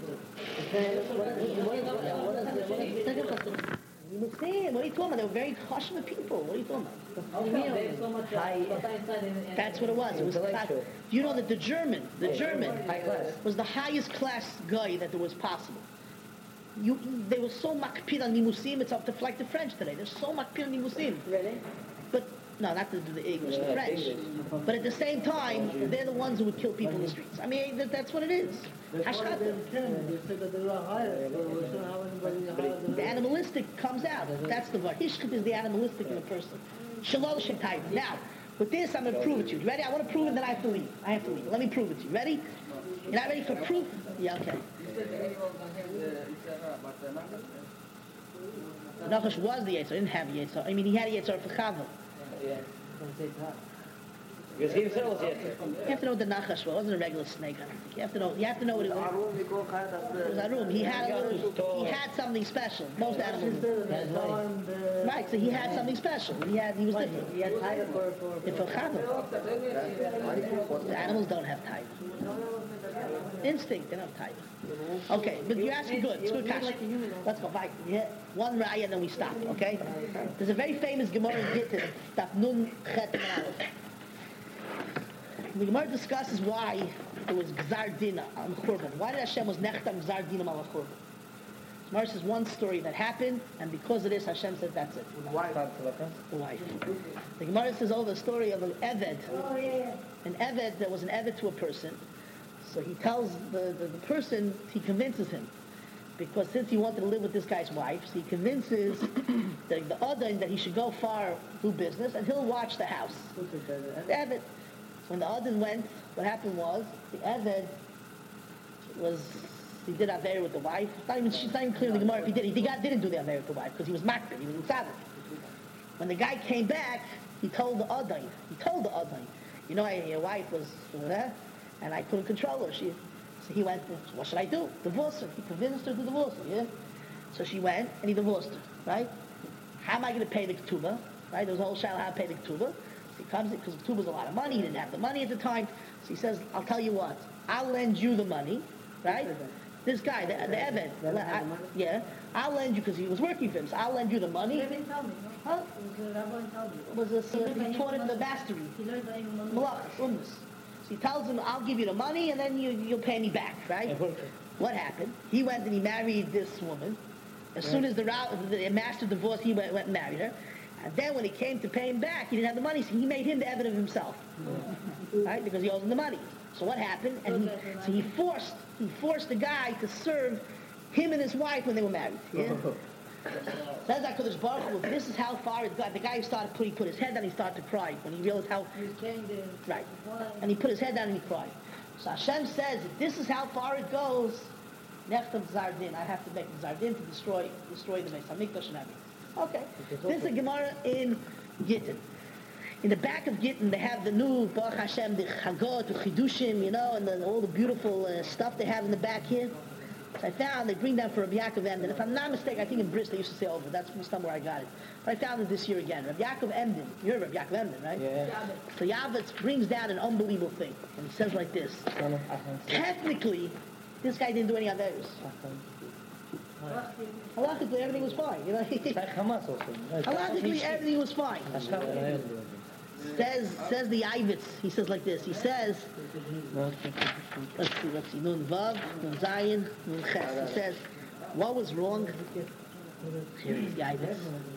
You understand? What are you talking about? They were very chashuv people. What are you talking about? There's so much high inside in That's what it was. It was Intellectual. you know that the German, the German High class. was the highest class guy that there was possible. You, they were so makpid on nimusim, it's up to like the French today. They're so makpid on nimusim. Really? But No, not the, the English, the Yeah, French. English. But at the same time, they're the ones who would kill people in the streets. I mean, that, that's what it is. That's why Hashkata. they pretend. They said that they were hired, so we shouldn't have anybody higher than The animalistic comes out. That's the word. Hishkat is the animalistic in the person. Shalol Shetayim. Now, with this, I'm going to prove it to you. Ready? I want to prove it, then I have to leave. I have to leave. Let me prove it to you. Ready? You're not ready for proof? Yeah, okay. Nachash was the Yetzer. He didn't have a Yetzer. I mean, he had a Yetzer for Chava. Yeah. Because he himself was Yetzer. You have to know what the Nachash was. It wasn't a regular snake. I don't think. You have to know. You have to know what it was. It was Arum. He had a little. He had something special. Most animals. Right. So he had something special. He had. He was different. He had tiger for for. It's for Chava. The animals don't have tiger. Instinct. They don't have tiger. Okay, but you're asking good. It's good kasha. Let's go. Bye. Yeah. One raya and then we stop. Okay. There's a very famous Gemara in Gittin. Daf Nun Chet and Aleph. The Gemara discusses why it was Gzar Din on Churban. Why did Hashem was Nechtam Gzar Din al Churban? Gemara says one story that happened, and because of this, Hashem says that's it. Why? The wife. The Gemara says over the story of an Eved. Oh yeah. An Eved, there was an Eved to a person. So he tells the, the, the person, he convinces him. Because since he wanted to live with this guy's wife, so he convinces the, the other that he should go far, do business, and he'll watch the house. The Eved. When the other went, what happened was, the Eved was, he did Aveir with the wife. It's not even, she's not even clear in the Gemara if he did. He got, didn't do the Aveir with the wife, because he was makbid, he was in Tzaddik. When the guy came back, he told the other, he told the other, you know, your wife was, uh, and I couldn't control her. She, so he went, what should I do? Divorce her. He convinced her to divorce her, yeah? So she went, and he divorced her, right? How am I going to pay the ketubah? Right? There was a whole shadow how to pay the ketubah. So he comes, because ketubah was a lot of money. He didn't have the money at the time. So he says, I'll tell you what. I'll lend you the money, right? This guy, the, the Eved, I, yeah, I'll lend you, because he was working for him, so I'll lend you the money. He didn't tell me. No? Huh? It was a rabbi told me. It was a, he taught him the mastery. He learned by him. Malachas, umnus. So he tells him, I'll give you the money, and then you, you'll pay me back, right? What happened? He went and he married this woman. As soon as the, the master divorced, he went, went and married her. And then when he came to pay him back, he didn't have the money, so he made him the evidence of himself. Right? Because he owes him the money. So what happened? And he, so he forced, he forced the guy to serve him and his wife when they were married. Yeah? Says HaKadosh Baruch Hu, this is how far it got. The guy started put, he put his head down, he started to cry when he realized how, He was carrying the. right. And he put his head down and he cried. So Hashem says, if this is how far it goes, Nechtam Zardin, I have to make Zardin to destroy destroy the Beis HaMikdash and everything. Okay. This is a Gemara in Gittin. In the back of Gittin, they have the new Baruch Hashem, the Chagot, the Chidushim, you know, and the, all the beautiful uh, stuff they have in the back here. So I found they bring down for Rabbi Yaakov Emden. If I'm not mistaken, I think in Bristol they used to say over. That's somewhere I got it. But I found it this year again. Rabbi Yaakov Emden. You heard of Rabbi Yaakov Emden, right? Yeah. So Yavetz brings down an unbelievable thing. And he says like this. Technically, this guy didn't do any others. Halachically, everything was fine. You know, Hamas also. halachically, everything was fine. Says says the Ivitz. He says like this. He says, let's see, let's see, Nun Vav, Nun Zayin, Nun Ches. He says, what was wrong? Here is the Ivitz.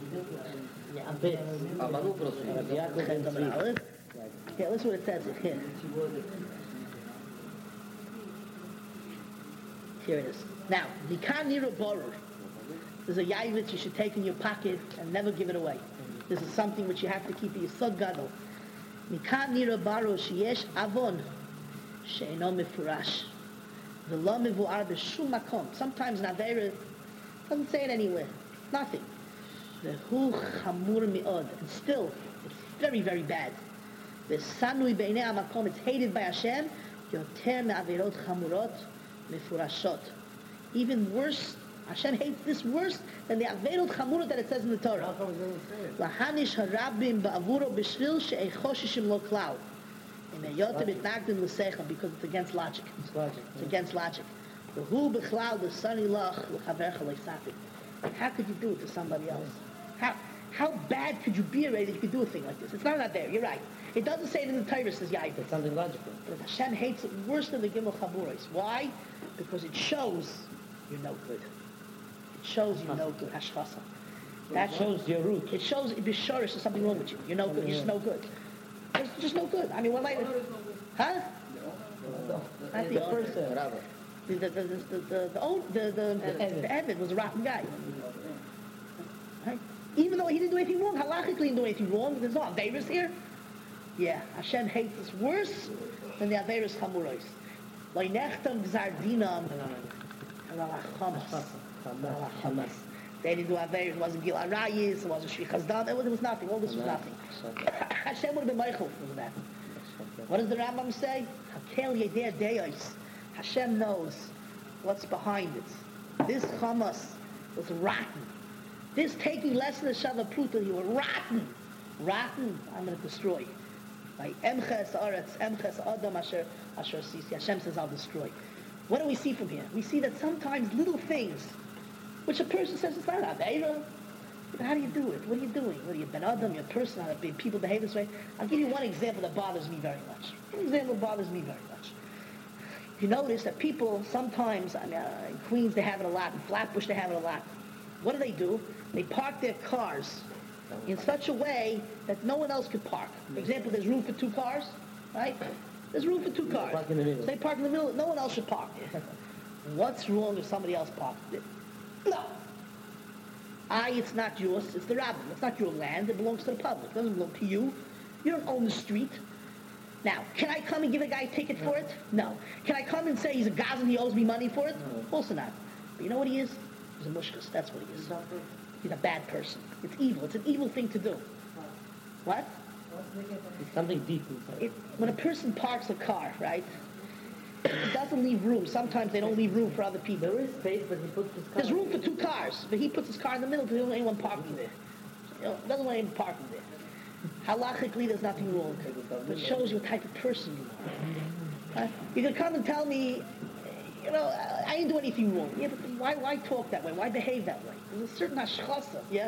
Yeah, listen what it says here. Here it is. Now, Mikan Nira Borur. There's a Yavitz you should take in your pocket and never give it away. This is something which you have to keep in your Sod Gadol. Mikan Nira Borur sheyesh avon she'eno mefurash. V'lo mevu'ar b'shum makom. Sometimes an Aveira doesn't say it anywhere. Nothing. V'hu chamur mi'od. And still, it's very, very bad. V'sanui b'nei ha'makom. It's hated by Hashem. Yoter me'avirot chamurot mefurashot. Even worse, Hashem hates this worse than the Averot Chamurot that it says in the Torah. Lahanish harabim ba'avuro b'shvil she'echosishim lo klau. Because it's against logic. It's logic. It's against logic. V'hu b'chlau b'sani lach l'chavercha le'safik. How could you do it to somebody else? How how bad could you be already that you could do a thing like this? It's not not there. You're right. It doesn't say it in the Torah, says Yaakov. It's something logical. But Hashem hates it worse than the Gimel Chaburos. Why? Because it shows you're no good. It shows you're no good. Hashchasa. That shows your root. It shows b'shorish there's something wrong with you. You're no good. You're just no good. It's just no good. I mean, what am I? Huh? Not the person. The the the the the the old, the the the Evid was a rotten guy. Right? Even though he didn't do anything wrong, halachically he didn't do anything wrong. There's no Averis here. Yeah, Hashem hates us worse than the Averis Chamuros. Lo nechtam gzar dinam ala chamas. Ala chamas. They didn't do Averis. It wasn't Gil Arayis. It wasn't Shvichas Dam. It was nothing. All this was nothing. Hashem would have been Meichel for that. What does the Rambam say? Hakel yedei deyos. Hashem knows what's behind it. This chamas was rotten. This taking less than the Shava Pruta, you were rotten. Rotten, I'm going to destroy. By Emches Aretz, Emches Adam Asher Asher Sisi. Hashem says, I'll destroy. What do we see from here? We see that sometimes little things, which a person says, it's not Aveira. How do you do it? What are you doing? What are you, Ben Adam, you're a person, how do people behave this way? I'll give you one example that bothers me very much. One example that bothers me very much. You notice that people sometimes, I mean, uh, in Queens they have it a lot, in Flatbush they have it a lot. What do they do? They park their cars in such a way that no one else could park. For example, there's room for two cars, right? There's room for two cars. Park in the middle. So they park in the middle. No one else should park there. What's wrong if somebody else parks there? No. I, it's not yours. It's the rabbin. It's not your land. It belongs to the public. It doesn't belong to you. You don't own the street. Now, can I come and give a guy a ticket for it? No. Can I come and say he's a gazan, he owes me money for it? Also not. But you know what he is? He's a mushkas. That's what he is. He's a bad person. It's evil. It's an evil thing to do. What? It's something deep inside. It, when a person parks a car, right, it doesn't leave room. Sometimes they don't leave room for other people. There is space, but he puts his car. There's room for two cars, but he puts his car in the middle because he doesn't want anyone parking there. You know, doesn't want anyone parking there. Halachically, there's nothing wrong. But it shows you what type of person you are. Uh, you can come and tell me, you know, I, I didn't do anything wrong. Yeah, but why, why talk that way? Why behave that way? There's a certain hashchasa, yeah?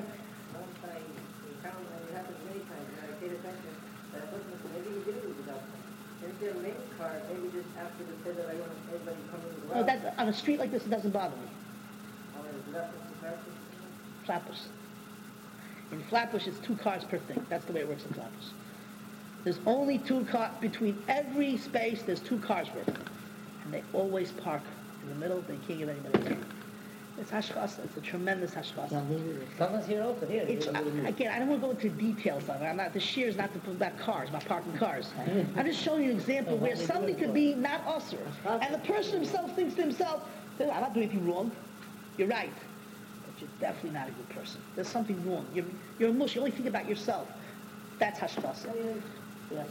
No, that, on a street like this, it doesn't bother me. Flatbush. In Flatbush, it's two cars per thing. That's the way it works in Flatbush. There's only two cars, between every space, there's two cars worth. And they always park in the middle. They can't give anybody else. It's hashchasa. It's a tremendous hashchasa. Someone's here also. Here. It's, I, again, I don't want to go into details of it. I'm not, the shear is not to put about cars, about parking cars. I'm just showing you an example where something could be not usher. And the person himself thinks to himself, I'm not doing anything wrong. You're right. But you're definitely not a good person. There's something wrong. You're, you're a mush. You only think about yourself. That's hashchasa. Yes.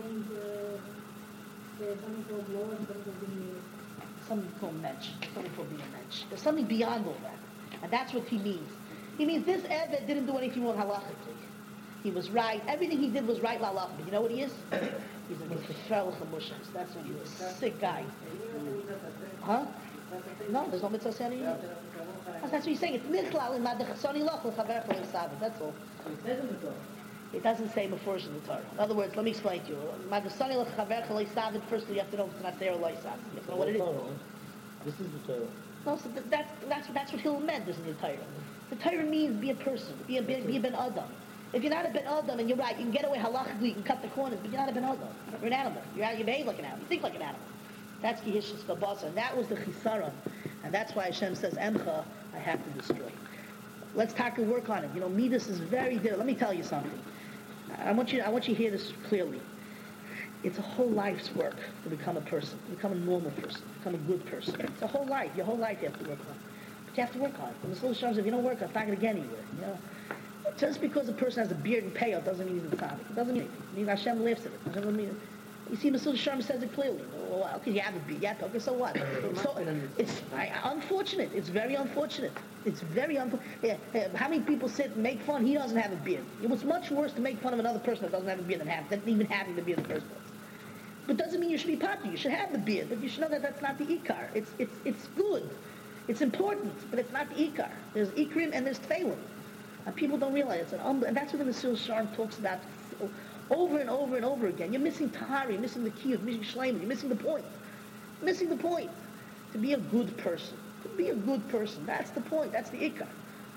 Something called mensch. Something called being a mensch. There's something beyond all that. And that's what he means. He means this Eved didn't do anything wrong halachically. He was right. Everything he did was right halachically. You know what he is? He's a Mifrel Chamushas. That's what he is. A sick guy. Huh? No, there's no mitzvah saying you. That's what he's saying. It's Michlal in Madachasoni Loch L'chaver Chol Yisavit. That's all. It doesn't say Mefurish in the Torah. In other words, let me explain to you. Madachasoni L'chaver Chol Yisavit. Firstly, you have to know it's not there or Lo Yisavit. You have to know what it is. This is the Torah. No, so that, that's, that's, that's what Hillel meant, isn't the Torah. The Torah means be a person, be a, be, be a Ben Adam. If you're not a Ben Adam, and you're right, you can get away halachically, you can cut the corners, but you're not a Ben Adam. You're an animal. You're, you behave like an animal. You think like an animal. That's Gehishis Kabasa. And that was the Chisaron. And that's why Hashem says, Emcha, I have to destroy. Let's talk and work on it. You know, Midas is very different. Let me tell you something. I want you, I want you to hear this clearly. It's a whole life's work to become a person, to become a normal person, to become a good person. It's a whole life. Your whole life you have to work on. But you have to work on it. And this little shows if you don't work on it, it's not going to get anywhere. You know, just because a person has a beard and pale doesn't mean he's a tzaddik. It doesn't mean anything. It means Hashem laughs at it. Hashem doesn't mean it. You see, Mesilas Yesharim says it clearly. Well, okay, you have a beard. Yeah, okay, so what? So it's I, unfortunate. It's very unfortunate. It's very unfortunate. Yeah, yeah, how many people sit and make fun? He doesn't have a beard. It was much worse to make fun of another person that doesn't have a beard than have, than even having the beard in the first place. But doesn't mean you should be popular. You should have the beard, but you should know that that's not the ikar. It's it's it's good, it's important, but it's not the ikar. There's ikrim and there's tefillin, and people don't realize it's an um, and that's what the Mesilas Yesharim talks about over and over and over again. You're missing tahari, you're missing the key, you're missing shleimus, you're missing the point. You're missing the point. To be a good person, to be a good person, that's the point. That's the ikar.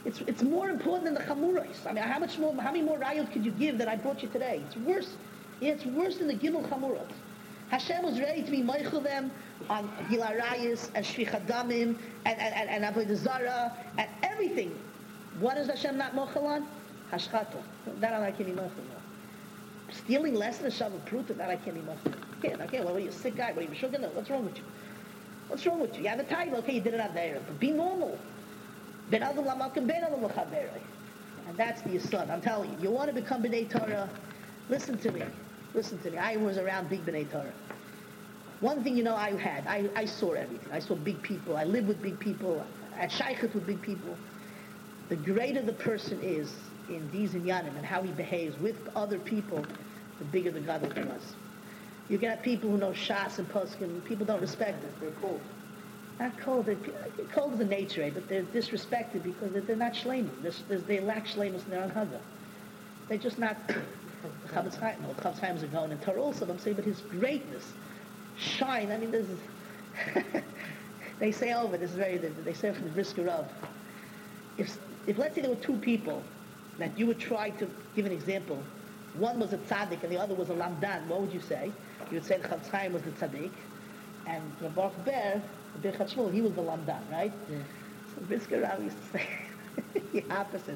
It's it's more important than the chamurais. I mean, how much more? How many more rayot could you give that I brought you today? It's worse. Yeah, it's worse than the gimel chamuros. Hashem was ready to be meichel them on hilarayis and shvichadamim and and and, and avodah zara and everything. What is Hashem not meichel on? Hashchata. That I can't be meichel on. Stealing less than a shovel proof that I can't be meichel. Okay, okay. Well, are you a sick guy? What are you sugar? What's wrong with you? What's wrong with you? You have a title. Okay, you did it out there, but be normal. Ben adam lamalkim ben adam l'chaberei. And that's the yesod. I'm telling you, you want to become B'nai Torah, listen to me. Listen to me. I was around big B'nai Torah. One thing you know I had, I, I saw everything. I saw big people. I lived with big people. I had shaykhut with big people. The greater the person is in these inyanim and how he behaves with other people, the bigger the gadol he was. You get people who know shas and poskim, people don't respect them. They're cold. Not cold. They're, cold is a nature, but they're disrespected because they're, they're not shleimus. They're, they lack shleimus in their own haga. They're just not. Chavetz Chaim, no, Chavetz Chaim is going in Torah also. I'm saying, but his greatness, shine. I mean, this is. They say over. This is very. They say from the Brisker of. If if let's say there were two people that you would try to give an example. One was a tzaddik and the other was a lamdan. What would you say? You would say the Chavetz Chaim was the tzaddik, and the Baruch Ber, the Birchat Shmuel, he was the lamdan, right? Yeah. So Brisker Rav used to say the opposite.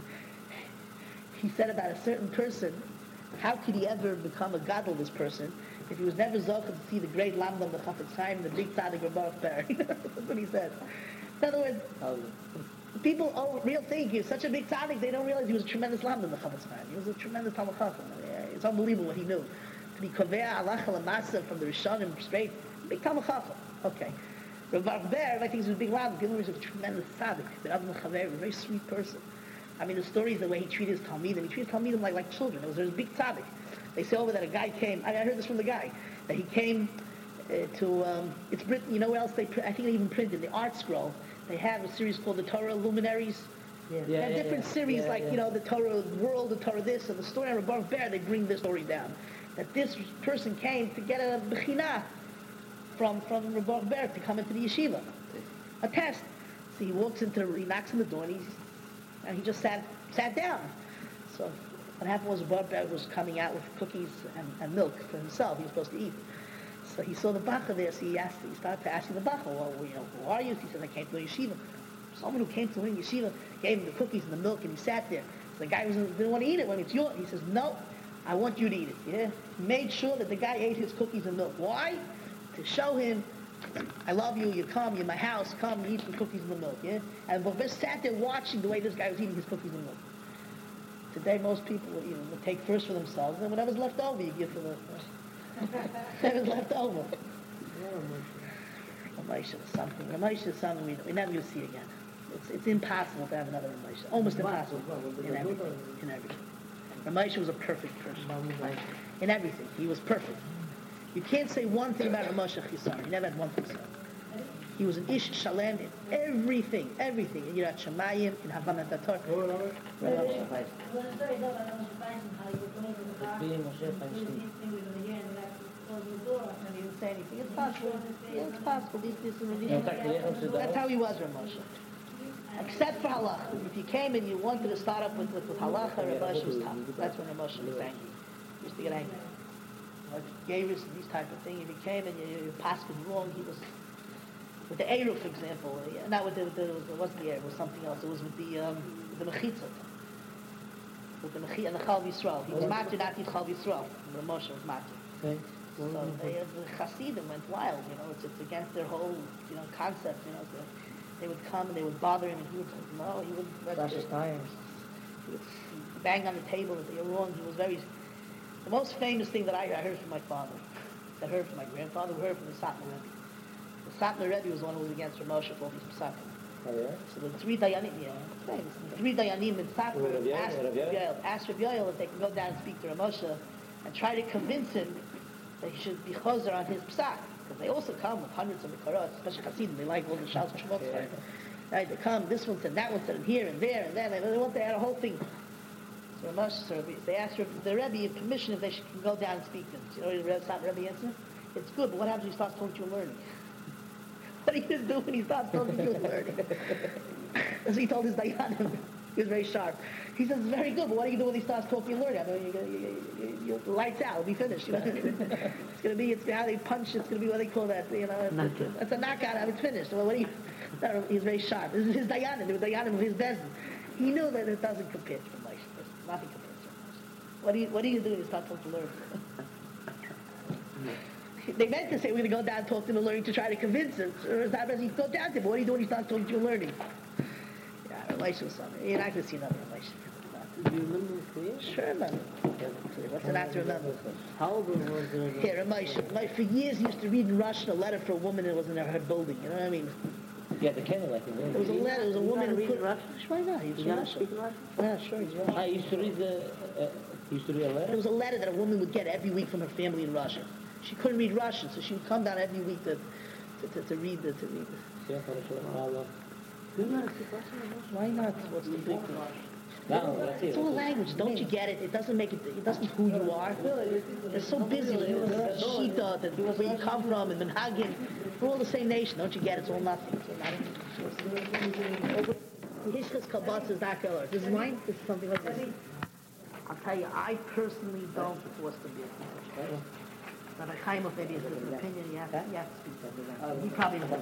He said about a certain person, how could he ever become a gadol, this person, if he was never zocheh to see the great lamdan of the Chavetz Chaim, the big tzaddik of Baruch Ber? That's what he said. In other words, oh. People oh, real think he was such a big tzaddik, they don't realize he was a tremendous lamdan of the Chavetz Chaim. He was a tremendous Talmud Chacham. It's unbelievable what he knew. To be kovea halacha l'masa from the Rishonim straight, big Talmud Chacham. Okay. Rav Baruch Ber, I think he was a big lamdan. People was a tremendous tzaddik. The Adam Chaver, a very sweet person. I mean, the story is the way he treated his talmidim. He treated talmidim like like children. It was, it was a big tzaddik. They say over that a guy came. I, I heard this from the guy that he came uh, to. Um, it's Britain. You know where else they? I think they even printed the Art Scroll. They have a series called the Torah Luminaries. Yeah. They have yeah, different yeah, series yeah, like yeah. you know the Torah World, the Torah this, and the story on Rav Baruch Ber. They bring this story down that this person came to get a bechina from from Rav Baruch Ber to come into the yeshiva, a test. So he walks into the, he knocks on the door and he's. And he just sat sat down. So what happened was Baruch Ber was coming out with cookies and, and milk for himself. He was supposed to eat. So he saw the bacha there. So he asked. He started to ask the bacha, "Well, you know, who are you?" He said, "I came to the yeshiva." Someone who came to the yeshiva gave him the cookies and the milk, and he sat there. So the guy was, didn't want to eat it. When it's yours, he says, "No, I want you to eat it." Yeah, he made sure that the guy ate his cookies and milk. Why? To show him, I love you, you come, you're in my house, come and eat the cookies and the milk, yeah? And Baruch Ber sat there watching the way this guy was eating his cookies and milk. Today, most people would, you know, would take first for themselves, and whatever's left over, you give for the... whatever's left over. Ramosha is something. Ramosha is something we, we never will see again. It's it's impossible to have another Ramosha. Almost impossible in everything. In everything. Ramosha was a perfect person. In everything. He was perfect. You can't say one thing about Ramosha Chisar. He never had one thing to say. He was an Ish Shalem in everything, everything. In Yirat Shamayim, in Havanat HaTorah. And he didn't say anything. It's possible. Yeah, it's possible. This, this, this, that's how he was, Ramosha. Except for halacha. If you came and you wanted to start up with, with, with halacha, Ramosha was tough. That's when Ramosha was angry. He used to get angry. Like Yavis and these type of things. If he came and your, your pass was wrong, he was... With the Eruv, for example. Yeah, not with the... the it wasn't the Eruv, it was something else. It was with the... Um, with the Mechitza. With the Mechitza and the Chal Yisrael. He was matir, not eat Chal Yisrael. Ramosha was matir. Okay. So they, the Hasidim went wild, you know, it's, it's against their whole, you know, concept, you know, the, they would come and they would bother him and he would, no, he would, That's his tires. He would bang on the table that they were wrong. He was very, the most famous thing that I, I heard from my father, that I heard from my grandfather, we heard from the Satmar Rebbe. The Satmar Rebbe was the one who was against Ramosha for all these Pesachim. Oh, yeah? So the three Dayanim, yeah, famous. The three Dayanim in Satmar asked Rav Yoel, asked Rav Yoel if they can go down and speak to Ramosha and try to convince him that he should be chozer on his psak, because they also come with hundreds of Mekarot, especially Hasidim, they like all the Shals and Shemot. Yeah. Right, they come, this one said, that one said, and here and there and then, and they want to add a whole thing. So Ramosh, so they asked the Rebbe permission if they should can go down and speak to him. So, you know what the Rebbe answered? It's good, but what happens when he starts talking to you and learning? What are you going to do when he starts talking to you and learning? As he told his Dayanim. He was very sharp. He says, very good, but what do you do when he starts talking and learning? I mean, you, you, you, you, lights out, it'll be finished. You know? It's going to be, it's how they punch, it's going to be what they call that, you know, it's, it's, it's a knockout, it's finished. Well, what do you, no, he's very sharp. This is his Dayanim, the Dayanim of his business. He knew that it doesn't compare to Moshe. Nothing compares to Moshe. What do you, what do you do when you start talking to learn? They meant to say, we're going to go down and talk to him and learning to try to convince him. Or is that you go down to him, but what do you do when you start talking to him and learning? Yeah, Moshe was something. You're not going to see nothing of Moshe. Do you remember his career? Sure, remember. What's it not to remember? How old was the... Here, Moshe, Moshe, for years he used to read in Russian a letter for a woman that was in her building. You know what I mean? Yeah, the Kenny like him. There was a letter, there was a woman who read put... Russian? Why not? He was You from not Russia. speak Russian? Yeah, sure, he's Russian. I used to read the... Uh, he used to read a letter? There was a letter that a woman would get every week from her family in Russia. She couldn't read Russian, so she would come down every week to, to, to, to read the... To read the. Yeah, for You not speak Russian? Why not? What's the big deal? No, that's it. It's all language. Don't you get it? It doesn't make it. It doesn't who you are. They're so busy with Shita, that where you come from, and Manhagim. We're all the same nation. Don't you get it? It's all nothing. It's all nothing. Hishkas Kabatz is not killer. This is mine. This is something like this. I'll tell you, I personally don't force the business. But I kind of maybe has a different opinion. You have to, you have to speak to him. He probably knows.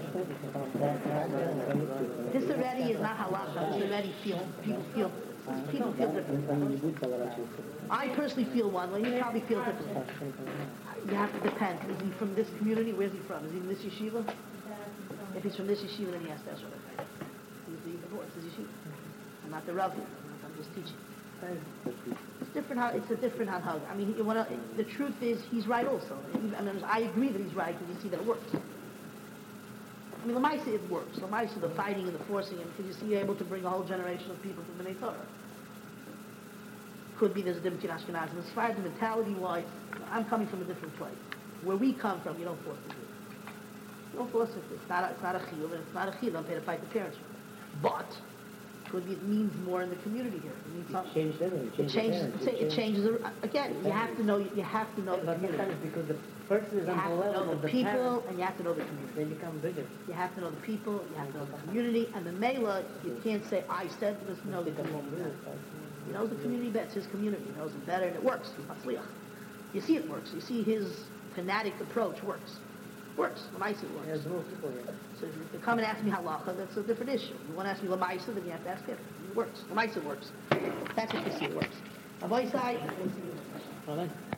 This already is not halacha. This already feel people feel. People feel different. I personally feel one way. You probably feel different. You have to depend. Is he from this community? Where's he from? Is he in this yeshiva? If he's from this yeshiva, then he has to ask what I think. He's the divorce. This yeshiva. I'm not the rabbi. I'm just teaching. It's different. How it's a different hug. I mean, you wanna, the truth is, he's right also. I mean, I agree that he's right because you see that it works. I mean, Lamaisa, it works. Lamaisa, the fighting and the forcing, and because you see you're able to bring a whole generation of people to B'nai Torah. Could be there's a difference between Ashkenaz and Sephardim, mentality-wise. I'm coming from a different place. Where we come from, you don't force it. You don't force it. It's not a, it's not a chiyuv, and it's not a chiyuv. Don't pay to fight the parents for it. But could be it means more in the community here. It means something. Changed everything. It changes. It, it changes. Again, you have to know. You have to know the But community. sometimes because the person is You on have the to know level the of the people, parents, and you have to know the community. they become bigger. You have to know the people, you have to know the community, and the Mela, you can't say, I said, you just know the community. He knows the community better, it's his community, he knows it better, and it works. He's Matzliach. You see it works. You see his fanatic approach works. Works. Lamaisa works. There's more people here. So if you come and ask me halacha, that's a different issue. You want to ask me Lamaisa, then you have to ask him. It works. Lamaisa works. That's what you see, it works. Avoisai. Amen.